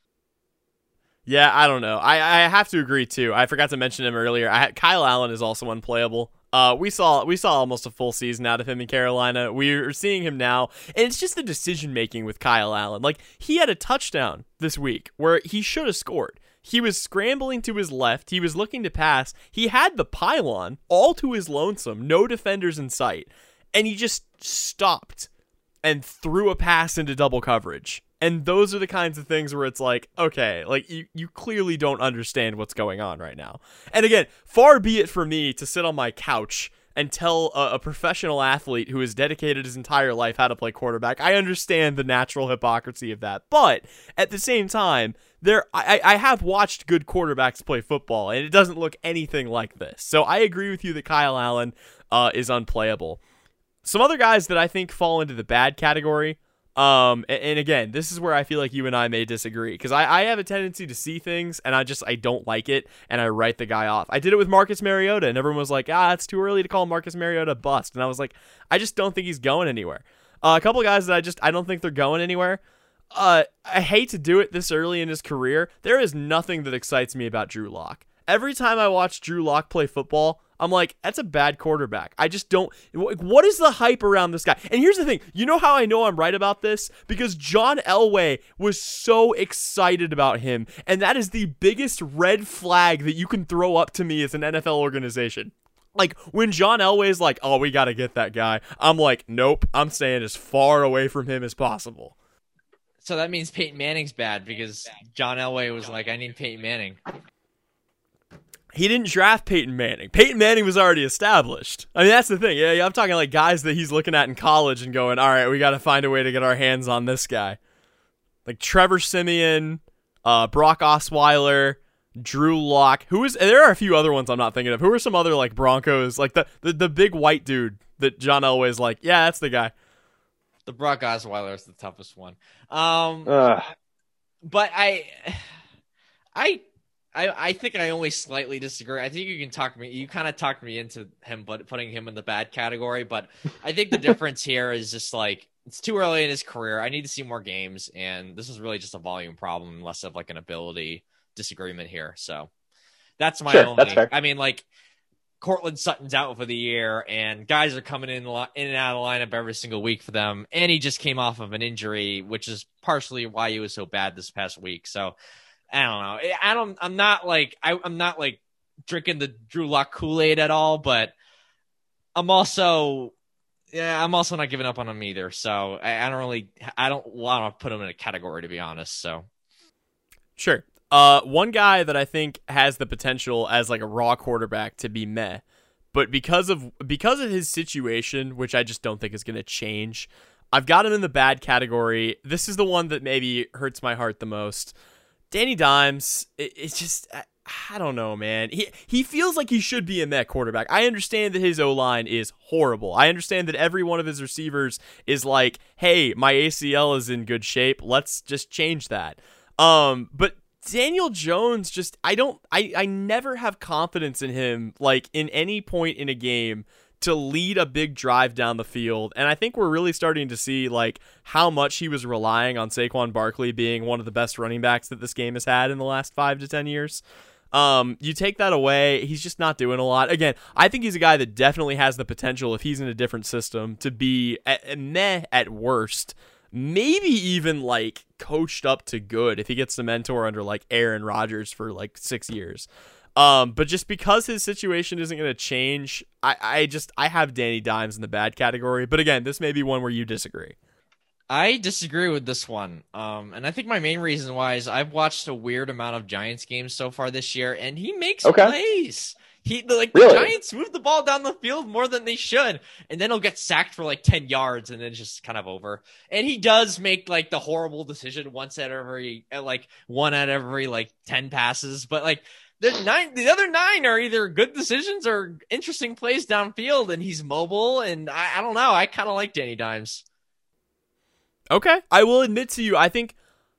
Yeah, I don't know. I, I have to agree too. I forgot to mention him earlier. I, Kyle Allen is also unplayable. Uh, we saw we saw almost a full season out of him in Carolina. We're seeing him now, and it's just the decision making with Kyle Allen. Like, he had a touchdown this week where he should have scored. He was scrambling to his left. He was looking to pass. He had the pylon all to his lonesome, no defenders in sight, and he just stopped and threw a pass into double coverage. And those are the kinds of things where it's like, okay, like you, you clearly don't understand what's going on right now. And again, far be it for me to sit on my couch and tell a, a professional athlete who has dedicated his entire life how to play quarterback. I understand the natural hypocrisy of that. But at the same time, there I, I have watched good quarterbacks play football, and it doesn't look anything like this. So I agree with you that Kyle Allen uh, is unplayable. Some other guys that I think fall into the bad category, Um, and, and again, this is where I feel like you and I may disagree, because I, I have a tendency to see things and I just, I don't like it, and I write the guy off. I did it with Marcus Mariota, and everyone was like, ah, it's too early to call Marcus Mariota a bust. And I was like, I just don't think he's going anywhere. Uh, a couple of guys that I just, I don't think they're going anywhere. Uh, I hate to do it this early in his career. There is nothing that excites me about Drew Lock. Every time I watch Drew Lock play football, I'm like, that's a bad quarterback. I just don't. What is the hype around this guy? And here's the thing. You know how I know I'm right about this? Because John Elway was so excited about him. And that is the biggest red flag that you can throw up to me as an N F L organization. Like, when John Elway's like, oh, we got to get that guy, I'm like, nope, I'm staying as far away from him as possible. So that means Peyton Manning's bad, because John Elway was like, I need Peyton Manning. He didn't draft Peyton Manning. Peyton Manning was already established. I mean, that's the thing. Yeah, I'm talking like guys that he's looking at in college and going, all right, we got to find a way to get our hands on this guy. Like Trevor Siemian, uh, Brock Osweiler, Drew Lock. Who is? There are a few other ones I'm not thinking of. Who are some other like Broncos, like the the, the big white dude that John Elway's like, yeah, that's the guy. The Brock Osweiler is the toughest one. Um, Ugh. but I, I. I, I think I only slightly disagree. I think you can talk me. You kind of talked me into him, but putting him in the bad category. But I think the difference here is just like it's too early in his career. I need to see more games, and this is really just a volume problem, less of like an ability disagreement here. So that's my Sure, only. that's fair. I mean, like Cortland Sutton's out for the year, and guys are coming in in and out of the lineup every single week for them, and he just came off of an injury, which is partially why he was so bad this past week. So. I don't know. I don't. I'm not like I, I'm not like drinking the Drew Lock Kool-Aid at all, but I'm also, yeah, I'm also not giving up on him either. So I, I don't really, I don't want to put him in a category, to be honest. So sure. Uh, one guy that I think has the potential as like a raw quarterback to be meh, but because of because of his situation, which I just don't think is going to change, I've got him in the bad category. This is the one that maybe hurts my heart the most. Danny Dimes, it, it's just, I, I don't know, man. He he feels like he should be a meh quarterback. I understand that his O-line is horrible. I understand that every one of his receivers is like, hey, my A C L is in good shape. Let's just change that. Um, but Daniel Jones just, I don't, I, I never have confidence in him, like, in any point in a game to lead a big drive down the field. And I think we're really starting to see like how much he was relying on Saquon Barkley being one of the best running backs that this game has had in the last five to ten years. Um, you take that away, he's just not doing a lot. Again, I think he's a guy that definitely has the potential, if he's in a different system, to be a, a meh at worst, maybe even like coached up to good if he gets to mentor under like Aaron Rodgers for like six years. Um, but just because his situation isn't going to change, I, I just, I have Danny Dimes in the bad category. But again, this may be one where you disagree. I disagree with this one. Um, and I think my main reason why is I've watched a weird amount of Giants games so far this year, and he makes Okay. plays. He like Really? the Giants move the ball down the field more than they should, and then he'll get sacked for like ten yards, and then it's just kind of over. And he does make like the horrible decision once at every, at like one at every like ten passes, but like. The nine, the other nine are either good decisions or interesting plays downfield, and he's mobile. And I, I don't know. I kind of like Danny Dimes. Okay, I will admit to you, I think,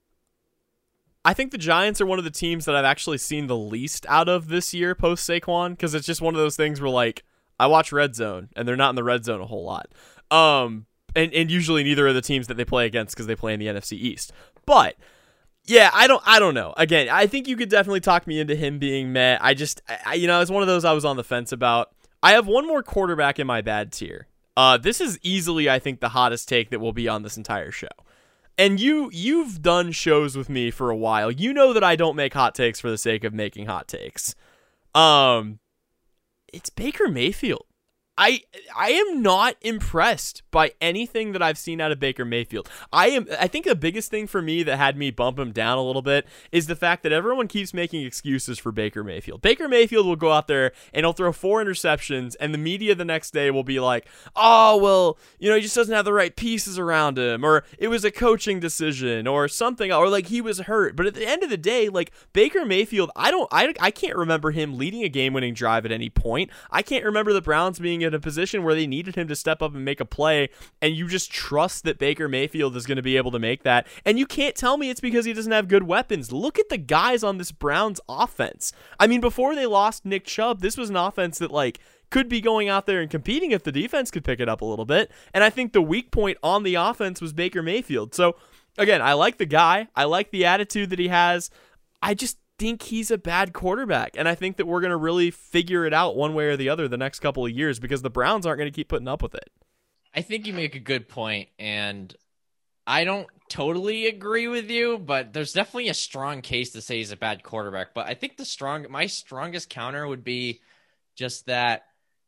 I think the Giants are one of the teams that I've actually seen the least out of this year post Saquon, because it's just one of those things where like I watch Red Zone and they're not in the red zone a whole lot. Um, and and usually neither are the teams that they play against because they play in the N F C East, but. Yeah, I don't I don't know. Again, I think you could definitely talk me into him being meh. I just, I, you know, it's one of those I was on the fence about. I have one more quarterback in my bad tier. Uh, this is easily, I think, the hottest take that will be on this entire show. And you, you've done shows with me for a while. You know that I don't make hot takes for the sake of making hot takes. Um, it's Baker Mayfield. I I am not impressed by anything that I've seen out of Baker Mayfield. I am. I think the biggest thing for me that had me bump him down a little bit is the fact that everyone keeps making excuses for Baker Mayfield. Baker Mayfield will go out there and he'll throw four interceptions, and the media the next day will be like, "Oh, well, you know, he just doesn't have the right pieces around him, or it was a coaching decision, or something, or like he was hurt." But at the end of the day, like Baker Mayfield, I don't, I, I can't remember him leading a game-winning drive at any point. I can't remember the Browns being in a position where they needed him to step up and make a play, and you just trust that Baker Mayfield is going to be able to make that. And you can't tell me it's because he doesn't have good weapons. Look at the guys on this Browns offense. I mean, before they lost Nick Chubb, this was an offense that like could be going out there and competing if the defense could pick it up a little bit. And I think the weak point on the offense was Baker Mayfield. So again, I like the guy. I like the attitude that he has. I just think he's a bad quarterback, and I think that we're going to really figure it out one way or the other the next couple of years because the Browns aren't going to keep putting up with it. I think you make a good point, and I don't totally agree with you, but there's definitely a strong case to say he's a bad quarterback. But I think the strong, my strongest counter would be just that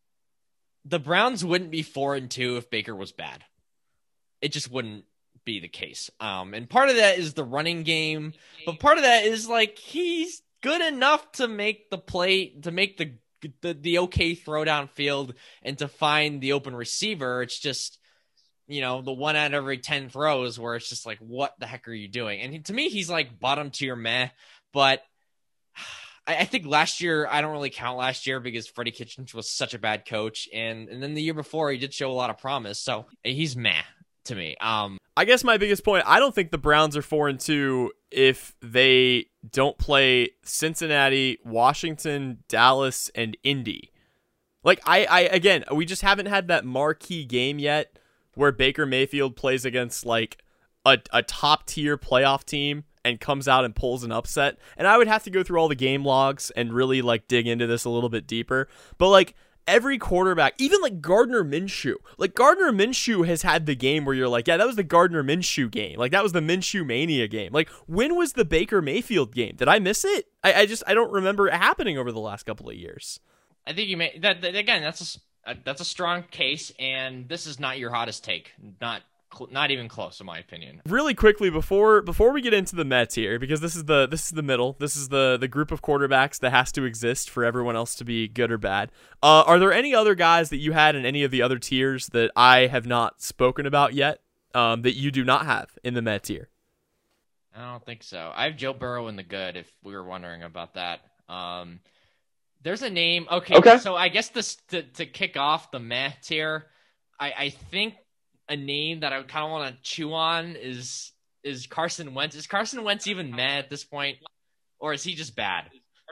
the Browns wouldn't be four and two if Baker was bad. It just wouldn't be the case. Um, and part of that is the running game, but part of that is like he's good enough to make the play, to make the the, the okay throw downfield and to find the open receiver. It's just, you know, the one out of every ten throws where it's just like, what the heck are you doing? And he, to me, he's like bottom tier meh, but I, I think last year, I don't really count last year because Freddie Kitchens was such a bad coach. And, and then the year before he did show a lot of promise. So he's meh to me. Um, I guess my biggest point, I don't think the Browns are four and two if they don't play Cincinnati, Washington, Dallas, and Indy. Like I, I again, we just haven't had that marquee game yet where Baker Mayfield plays against like a, a top tier playoff team and comes out and pulls an upset. And I would have to go through all the game logs and really like dig into this a little bit deeper. But like every quarterback, even like Gardner Minshew, like Gardner Minshew has had the game where you're like, yeah, that was the Gardner Minshew game. Like that was the Minshew Mania game. Like when was the Baker Mayfield game? Did I miss it? I, I just, I don't remember it happening over the last couple of years. I think you may, that, that again, that's a, a, that's a strong case. And this is not your hottest take. Not, Not even close, in my opinion. Really quickly before before we get into the Mets here, because this is the this is the middle, this is the the group of quarterbacks that has to exist for everyone else to be good or bad. Uh, are there any other guys that you had in any of the other tiers that I have not spoken about yet um, that you do not have in the Met tier? I don't think so. I have Joe Burrow in the good. If we were wondering about that, um, there's a name. Okay, okay. So I guess this to to kick off the Meh tier, I I think. A name that I would kind of want to chew on is is Carson Wentz. Is Carson Wentz even meh at this point, or is he just bad?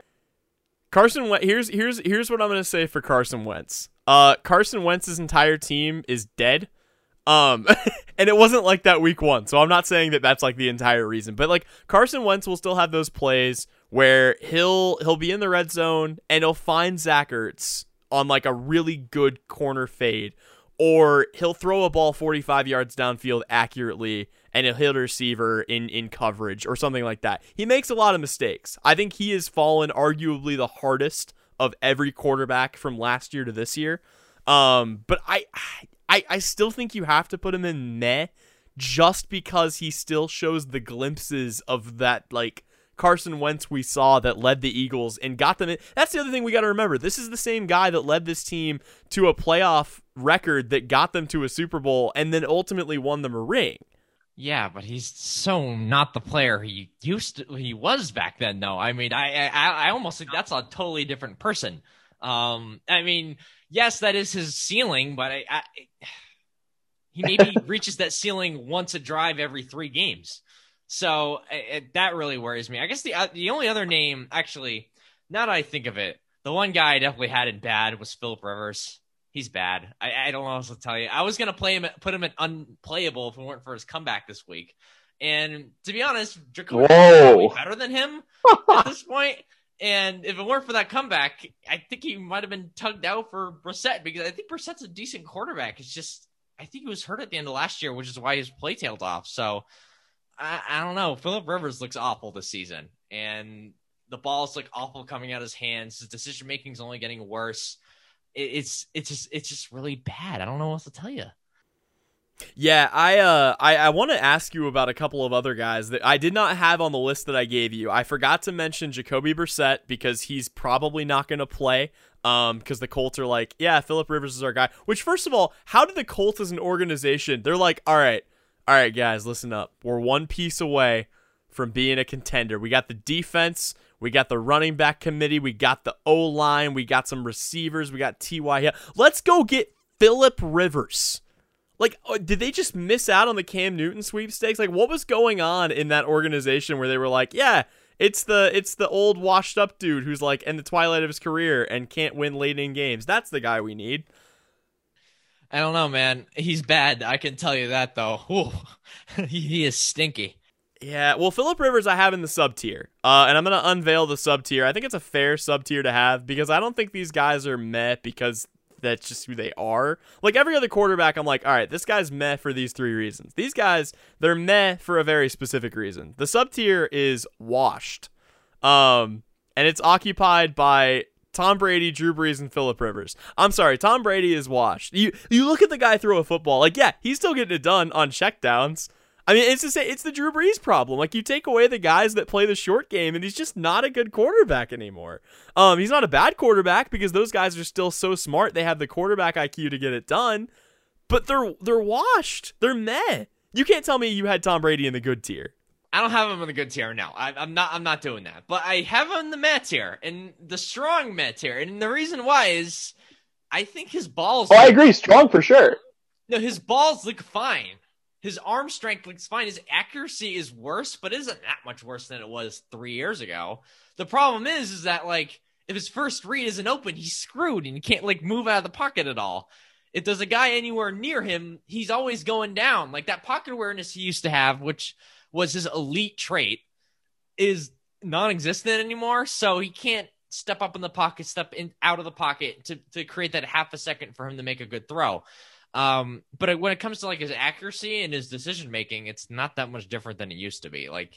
Carson Wentz. Here's here's here's what I'm gonna say for Carson Wentz. Uh, Carson Wentz's entire team is dead. Um, and it wasn't like that week one, so I'm not saying that that's like the entire reason. But like Carson Wentz will still have those plays where he'll he'll be in the red zone and he'll find Zach Ertz on like a really good corner fade. Or he'll throw a ball forty-five yards downfield accurately and he'll hit a receiver in, in coverage or something like that. He makes a lot of mistakes. I think he has fallen arguably the hardest of every quarterback from last year to this year. Um, but I, I I still think you have to put him in meh just because he still shows the glimpses of that like Carson Wentz we saw that led the Eagles and got them in. That's the other thing we got to remember. This is the same guy that led this team to a playoff record that got them to a Super Bowl and then ultimately won them a ring. Yeah, but he's so not the player he used to, he was back then, though. I mean, I, I, I almost think that's a totally different person. Um, I mean, yes, that is his ceiling, but I, I he maybe reaches that ceiling once a drive every three games. So it, that really worries me. I guess the, uh, the only other name, actually, now that I think of it, the one guy I definitely had in bad was Philip Rivers. He's bad. I, I don't know what else to tell you. I was going to play him, put him at unplayable if it weren't for his comeback this week. And to be honest, Jacoby is probably better than him at this point. And if it weren't for that comeback, I think he might have been tugged out for Brissett, because I think Brissett's a decent quarterback. It's just, I think he was hurt at the end of last year, which is why his play tailed off. So I, I don't know. Philip Rivers looks awful this season, and the balls look awful coming out of his hands. His decision making is only getting worse. It's it's just it's just really bad. I don't know what else to tell you. Yeah, I uh I, I want to ask you about a couple of other guys that I did not have on the list that I gave you. I forgot to mention Jacoby Brissett because he's probably not going to play. Um, because the Colts are like, yeah, Philip Rivers is our guy. Which, first of all, how did the Colts as an organization? They're like, all right, all right, guys, listen up. We're one piece away from being a contender. We got the defense. We got the running back committee. We got the O-line. We got some receivers. We got T Y. Yeah. Let's go get Philip Rivers. Like, did they just miss out on the Cam Newton sweepstakes? Like, what was going on in that organization where they were like, yeah, it's the it's the old washed up dude who's like in the twilight of his career and can't win late in games. That's the guy we need. I don't know, man. He's bad. I can tell you that, though. he, he is stinky. Yeah, well, Philip Rivers I have in the sub-tier, uh, and I'm going to unveil the sub-tier. I think it's a fair sub-tier to have because I don't think these guys are meh because that's just who they are. Like every other quarterback, I'm like, all right, this guy's meh for these three reasons. These guys, they're meh for a very specific reason. The sub-tier is washed, um, and it's occupied by Tom Brady, Drew Brees, and Philip Rivers. I'm sorry, Tom Brady is washed. You you look at the guy throw a football, like, yeah, he's still getting it done on checkdowns. I mean, it's to say it's the Drew Brees problem. Like, you take away the guys that play the short game, and he's just not a good quarterback anymore. Um, he's not a bad quarterback because those guys are still so smart. They have the quarterback I Q to get it done, but they're they're washed. They're meh. You can't tell me you had Tom Brady in the good tier. I don't have him in the good tier. No, I, I'm not. I'm not doing that. But I have him in the meh tier and the strong meh tier, and the reason why is I think his balls. Oh, I agree. Strong for sure. No, his balls look fine. His arm strength looks fine. His accuracy is worse, but isn't that much worse than it was three years ago. The problem is, is that, like, if his first read isn't open, he's screwed, and he can't, like, move out of the pocket at all. If there's a guy anywhere near him, he's always going down. Like, that pocket awareness he used to have, which was his elite trait, is non-existent anymore, so he can't step up in the pocket, step in out of the pocket to, to create that half a second for him to make a good throw. Um, but when it comes to like his accuracy and his decision making, it's not that much different than it used to be. Like,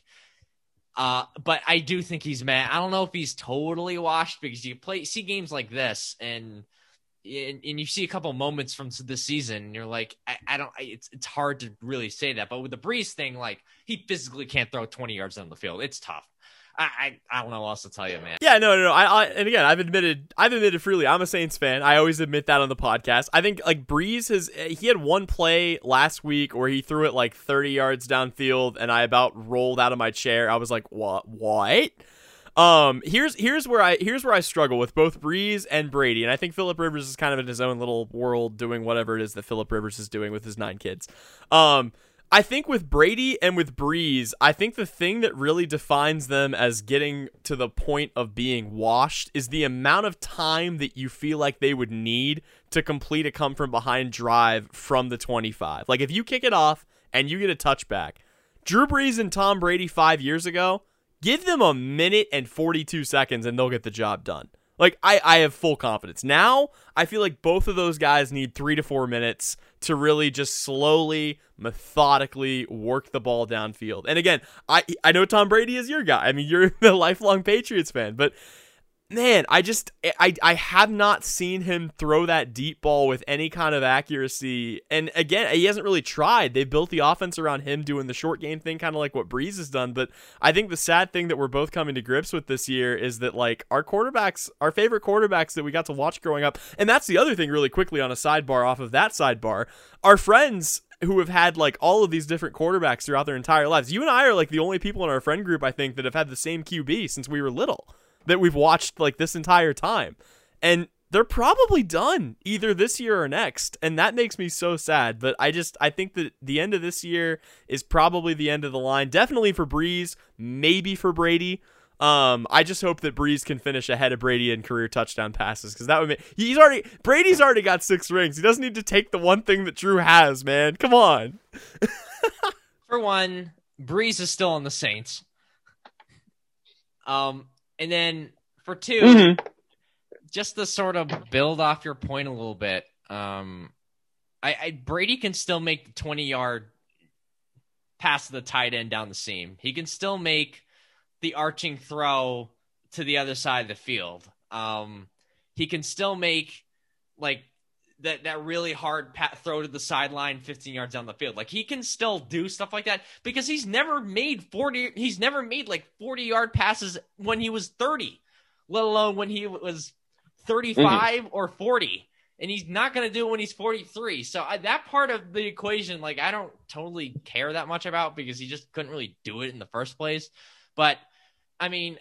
uh, but I do think he's mad. I don't know if he's totally washed because you play see games like this and and, and you see a couple moments from this season, and you're like, I, I don't. I, it's it's hard to really say that. But with the Brees thing, like he physically can't throw twenty yards down the field. It's tough. I, I I don't know what else to tell you, man. Yeah, no, no, no. I, I and again, I've admitted, I've admitted freely, I'm a Saints fan. I always admit that on the podcast. I think like Brees has, he had one play last week where he threw it like thirty yards downfield, and I about rolled out of my chair. I was like, what? What? Um, here's here's where I here's where I struggle with both Brees and Brady, and I think Philip Rivers is kind of in his own little world doing whatever it is that Philip Rivers is doing with his nine kids. Um. I think with Brady and with Brees, I think the thing that really defines them as getting to the point of being washed is the amount of time that you feel like they would need to complete a come from behind drive from the twenty-five. Like if you kick it off and you get a touchback, Drew Brees and Tom Brady five years ago, give them a minute and forty-two seconds and they'll get the job done. Like, I, I have full confidence. Now, I feel like both of those guys need three to four minutes to really just slowly, methodically work the ball downfield. And again, I I know Tom Brady is your guy. I mean, you're the lifelong Patriots fan. But, man, I just, I, I have not seen him throw that deep ball with any kind of accuracy. And again, he hasn't really tried. They've built the offense around him doing the short game thing, kind of like what Brees has done. But I think the sad thing that we're both coming to grips with this year is that, like, our quarterbacks, our favorite quarterbacks that we got to watch growing up, and that's the other thing really quickly on a sidebar off of that sidebar, our friends who have had like all of these different quarterbacks throughout their entire lives. You and I are like the only people in our friend group, I think, that have had the same Q B since we were little, that we've watched like this entire time. And they're probably done either this year or next. And that makes me so sad. But I just, I think that the end of this year is probably the end of the line. Definitely for Breeze, maybe for Brady. Um, I just hope that Breeze can finish ahead of Brady in career touchdown passes, because that would make, he's already, Brady's already got six rings. He doesn't need to take the one thing that Drew has, man. Come on. For one, Breeze is still on the Saints. Um, and then for two, mm-hmm. just to sort of build off your point a little bit, um, I, I Brady can still make the twenty-yard pass to the tight end down the seam. He can still make the arching throw to the other side of the field. Um, he can still make like that, that really hard pat throw to the sideline fifteen yards down the field. Like he can still do stuff like that because he's never made forty. He's never made like forty yard passes when he was thirty, let alone when he was thirty-five mm-hmm. or forty. And he's not going to do it when he's forty-three. So I, that part of the equation, like I don't totally care that much about because he just couldn't really do it in the first place. But I mean,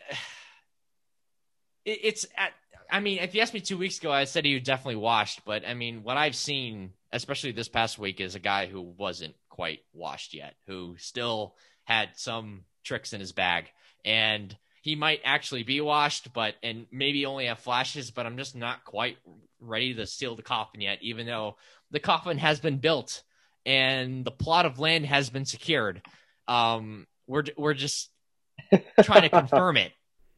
it, it's at, I mean, if you asked me two weeks ago, I said he was definitely washed. But I mean, what I've seen, especially this past week, is a guy who wasn't quite washed yet, who still had some tricks in his bag. And he might actually be washed, but and maybe only have flashes, but I'm just not quite ready to seal the coffin yet, even though the coffin has been built and the plot of land has been secured. Um, we're we're just trying to confirm it.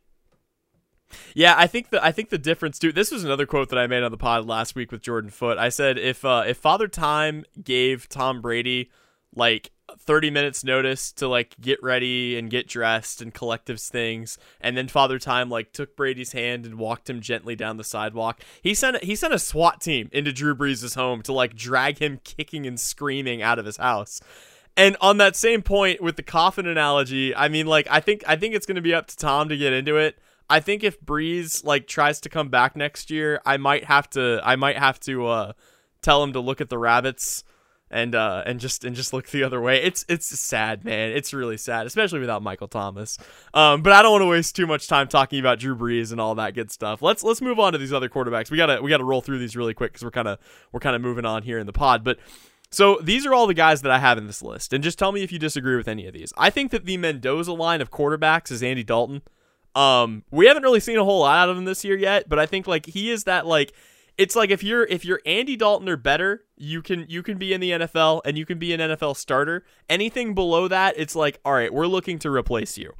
Yeah, I think the I think the difference too. This was another quote that I made on the pod last week with Jordan Foote. I said if uh, if Father Time gave Tom Brady like thirty minutes notice to like get ready and get dressed and collect his things, and then Father Time like took Brady's hand and walked him gently down the sidewalk, he sent he sent a SWAT team into Drew Brees' home to like drag him kicking and screaming out of his house. And on that same point with the coffin analogy, I mean, like, I think I think it's going to be up to Tom to get into it. I think if Breeze like tries to come back next year, I might have to I might have to uh, tell him to look at the rabbits and uh, and just and just look the other way. It's it's sad, man. It's really sad, especially without Michael Thomas. Um, but I don't want to waste too much time talking about Drew Brees and all that good stuff. Let's let's move on to these other quarterbacks. We gotta we gotta roll through these really quick because we're kind of we're kind of moving on here in the pod, but. So these are all the guys that I have in this list, and just tell me if you disagree with any of these. I think that the Mendoza line of quarterbacks is Andy Dalton. Um, we haven't really seen a whole lot out of him this year yet, but I think like he is that like it's like if you're if you're Andy Dalton or better, you can you can be in the N F L and you can be an N F L starter. Anything below that, it's like all right, we're looking to replace you.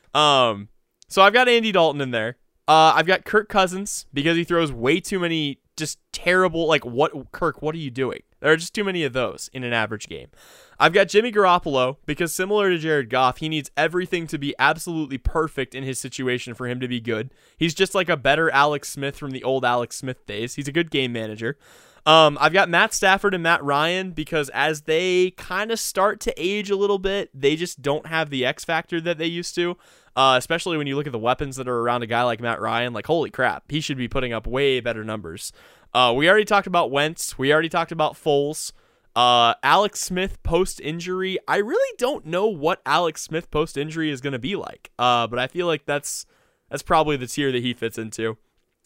Um, so I've got Andy Dalton in there. Uh, I've got Kirk Cousins because he throws way too many just terrible, like, what, Kirk, what are you doing? There are just too many of those in an average game. I've got Jimmy Garoppolo because similar to Jared Goff, he needs everything to be absolutely perfect in his situation for him to be good. He's just like a better Alex Smith from the old Alex Smith days. He's a good game manager. Um, I've got Matt Stafford and Matt Ryan because as they kind of start to age a little bit, they just don't have the X factor that they used to. Uh, especially when you look at the weapons that are around a guy like Matt Ryan, like, holy crap, he should be putting up way better numbers. Uh, we already talked about Wentz. We already talked about Foles. Uh, Alex Smith post-injury. I really don't know what Alex Smith post-injury is going to be like, uh, but I feel like that's that's probably the tier that he fits into.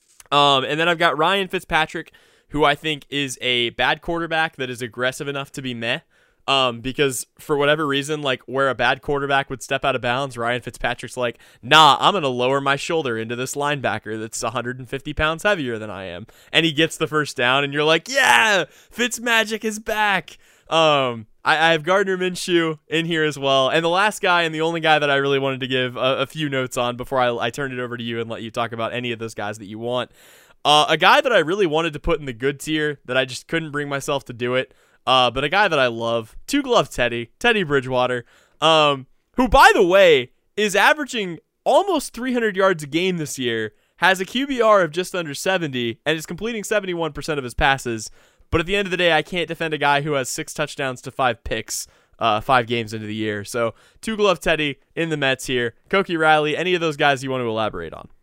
Um, and then I've got Ryan Fitzpatrick, who I think is a bad quarterback that is aggressive enough to be meh. Um, because for whatever reason, like where a bad quarterback would step out of bounds, Ryan Fitzpatrick's like, nah, I'm going to lower my shoulder into this linebacker that's one hundred fifty pounds heavier than I am. And he gets the first down and you're like, yeah, Fitzmagic is back. Um, I, I have Gardner Minshew in here as well. And the last guy and the only guy that I really wanted to give a, a few notes on before I, I turn it over to you and let you talk about any of those guys that you want. Uh, a guy that I really wanted to put in the good tier that I just couldn't bring myself to do it. Uh, but a guy that I love, Two Glove Teddy, Teddy Bridgewater, um, who, by the way, is averaging almost three hundred yards a game this year, has a Q B R of just under seventy, and is completing seventy-one percent of his passes. But at the end of the day, I can't defend a guy who has six touchdowns to five picks uh, five games into the year. So, Two Glove Teddy in the Mets here. Cokie Riley, any of those guys you want to elaborate on?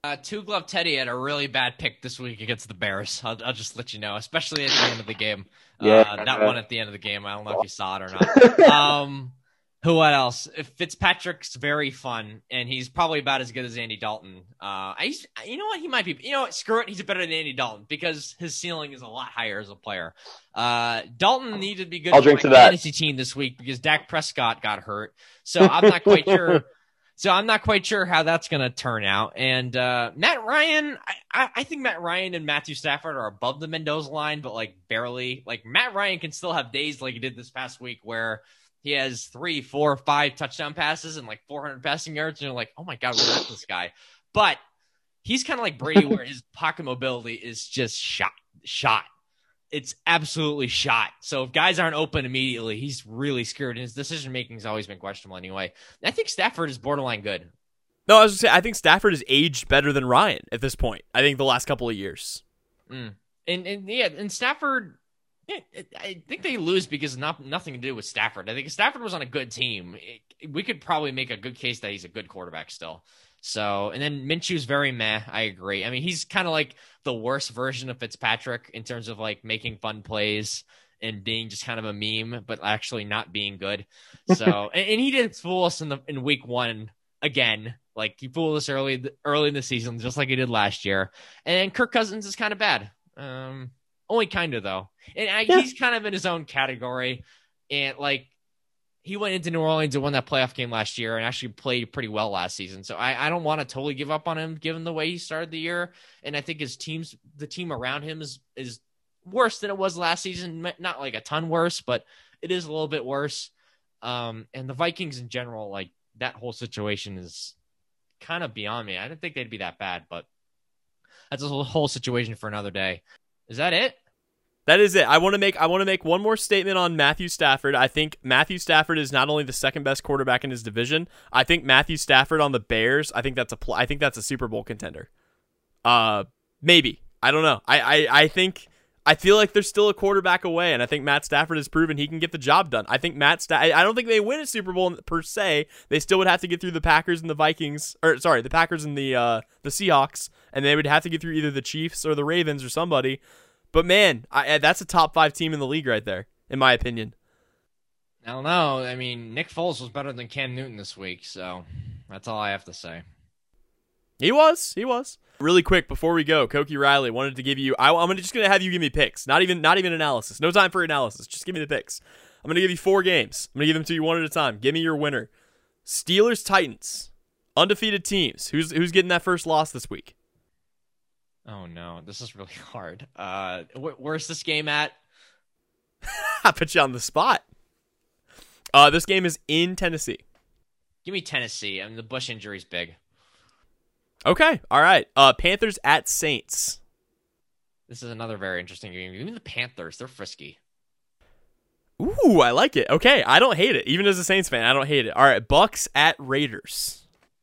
Uh, Two Glove Teddy had a really bad pick this week against the Bears. I'll, I'll just let you know, especially at the end of the game. Yeah. Uh, that one at the end of the game. I don't know if you saw it or not. Um, who what else? Fitzpatrick's very fun, and he's probably about as good as Andy Dalton. Uh, I used, you know what? He might be. You know what? Screw it. He's better than Andy Dalton because his ceiling is a lot higher as a player. Uh, Dalton needed to be good I'll for drink my to that. fantasy team this week because Dak Prescott got hurt. So I'm not quite sure. So I'm not quite sure how that's going to turn out. And uh, Matt Ryan, I, I think Matt Ryan and Matthew Stafford are above the Mendoza line, but like barely. Like Matt Ryan can still have days like he did this past week where he has three, four, five touchdown passes and like four hundred passing yards. And you're like, oh my God, what's this guy? But he's kind of like Brady where his pocket mobility is just shot, shot. It's absolutely shot. So if guys aren't open immediately, he's really scared. And his decision-making has always been questionable anyway. I think Stafford is borderline good. No, I was going to say, I think Stafford has aged better than Ryan at this point. I think the last couple of years. Mm. And, and yeah, and Stafford, yeah, I think they lose because not nothing to do with Stafford. I think if Stafford was on a good team, it, we could probably make a good case that he's a good quarterback still. So, and then Minshew's very meh. I agree. I mean, he's kind of like the worst version of Fitzpatrick in terms of like making fun plays and being just kind of a meme, but actually not being good. So, and, and he did fool us in the in week one again. Like he fooled us early early in the season, just like he did last year. And Kirk Cousins is kind of bad. Um, only kind of though, and I, yeah. he's kind of in his own category. And like. He went into New Orleans and won that playoff game last year and actually played pretty well last season. So I, I don't want to totally give up on him given the way he started the year. And I think his team's the team around him is is worse than it was last season. Not like a ton worse, but it is a little bit worse. Um, and the Vikings in general, like that whole situation is kind of beyond me. I didn't think they'd be that bad, but that's a whole situation for another day. Is that it? That is it. I want to make I want to make one more statement on Matthew Stafford. I think Matthew Stafford is not only the second best quarterback in his division. I think Matthew Stafford on the Bears. I think that's a pl- I think that's a Super Bowl contender. Uh, maybe I don't know. I, I I think I feel like they're still a quarterback away, and I think Matt Stafford has proven he can get the job done. I think Matt Sta- I don't think they win a Super Bowl per se. They still would have to get through the Packers and the Vikings, or sorry, the Packers and the uh, the Seahawks, and they would have to get through either the Chiefs or the Ravens or somebody. But man, I, that's a top five team in the league right there, in my opinion. I don't know. I mean, Nick Foles was better than Cam Newton this week, so that's all I have to say. He was. He was. Really quick before we go, Koki Riley wanted to give you. I, I'm just gonna have you give me picks. Not even, not even analysis. No time for analysis. Just give me the picks. I'm gonna give you four games. I'm gonna give them to you one at a time. Give me your winner. Steelers, Titans, undefeated teams. Who's who's getting that first loss this week? Oh no, this is really hard. Uh, wh- where's this game at? I put you on the spot. Uh, this game is in Tennessee. Give me Tennessee. I mean, the Bush injury's big. Okay, all right. Uh, Panthers at Saints. This is another very interesting game. Even the Panthers, they're frisky. Ooh, I like it. Okay, I don't hate it. Even as a Saints fan, I don't hate it. All right, Bucks at Raiders.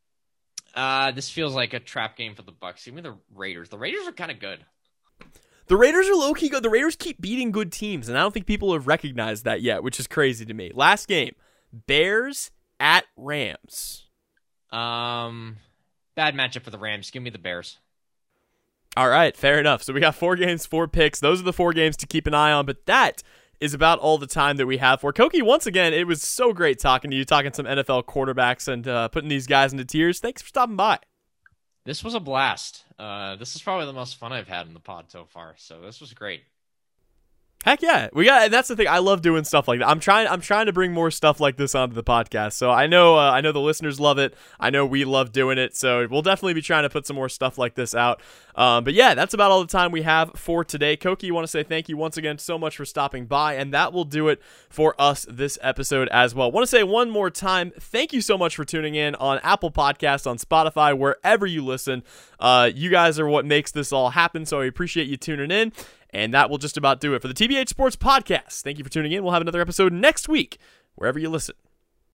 Uh, this feels like a trap game for the Bucks. Give me the Raiders. The Raiders are kind of good. The Raiders are low-key good. The Raiders keep beating good teams, and I don't think people have recognized that yet, which is crazy to me. Last game, Bears at Rams. Um, bad matchup for the Rams. Give me the Bears. All right, fair enough. So we got four games, four picks. Those are the four games to keep an eye on, but that is about all the time that we have for Koki. Once again, it was so great talking to you, talking some N F L quarterbacks and uh, putting these guys into tears. Thanks for stopping by. This was a blast. Uh, this is probably the most fun I've had in the pod so far, so this was great. Heck yeah, we got. That's the thing. I love doing stuff like that. I'm trying. I'm trying to bring more stuff like this onto the podcast. So I know. Uh, I know the listeners love it. I know we love doing it. So we'll definitely be trying to put some more stuff like this out. Um, but yeah, that's about all the time we have for today. Koki, you want to say thank you once again so much for stopping by, and that will do it for us this episode as well. Want to say one more time, thank you so much for tuning in on Apple Podcasts, on Spotify, wherever you listen. Uh, you guys are what makes this all happen. So I appreciate you tuning in. And that will just about do it for the T B H Sports Podcast. Thank you for tuning in. We'll have another episode next week, wherever you listen.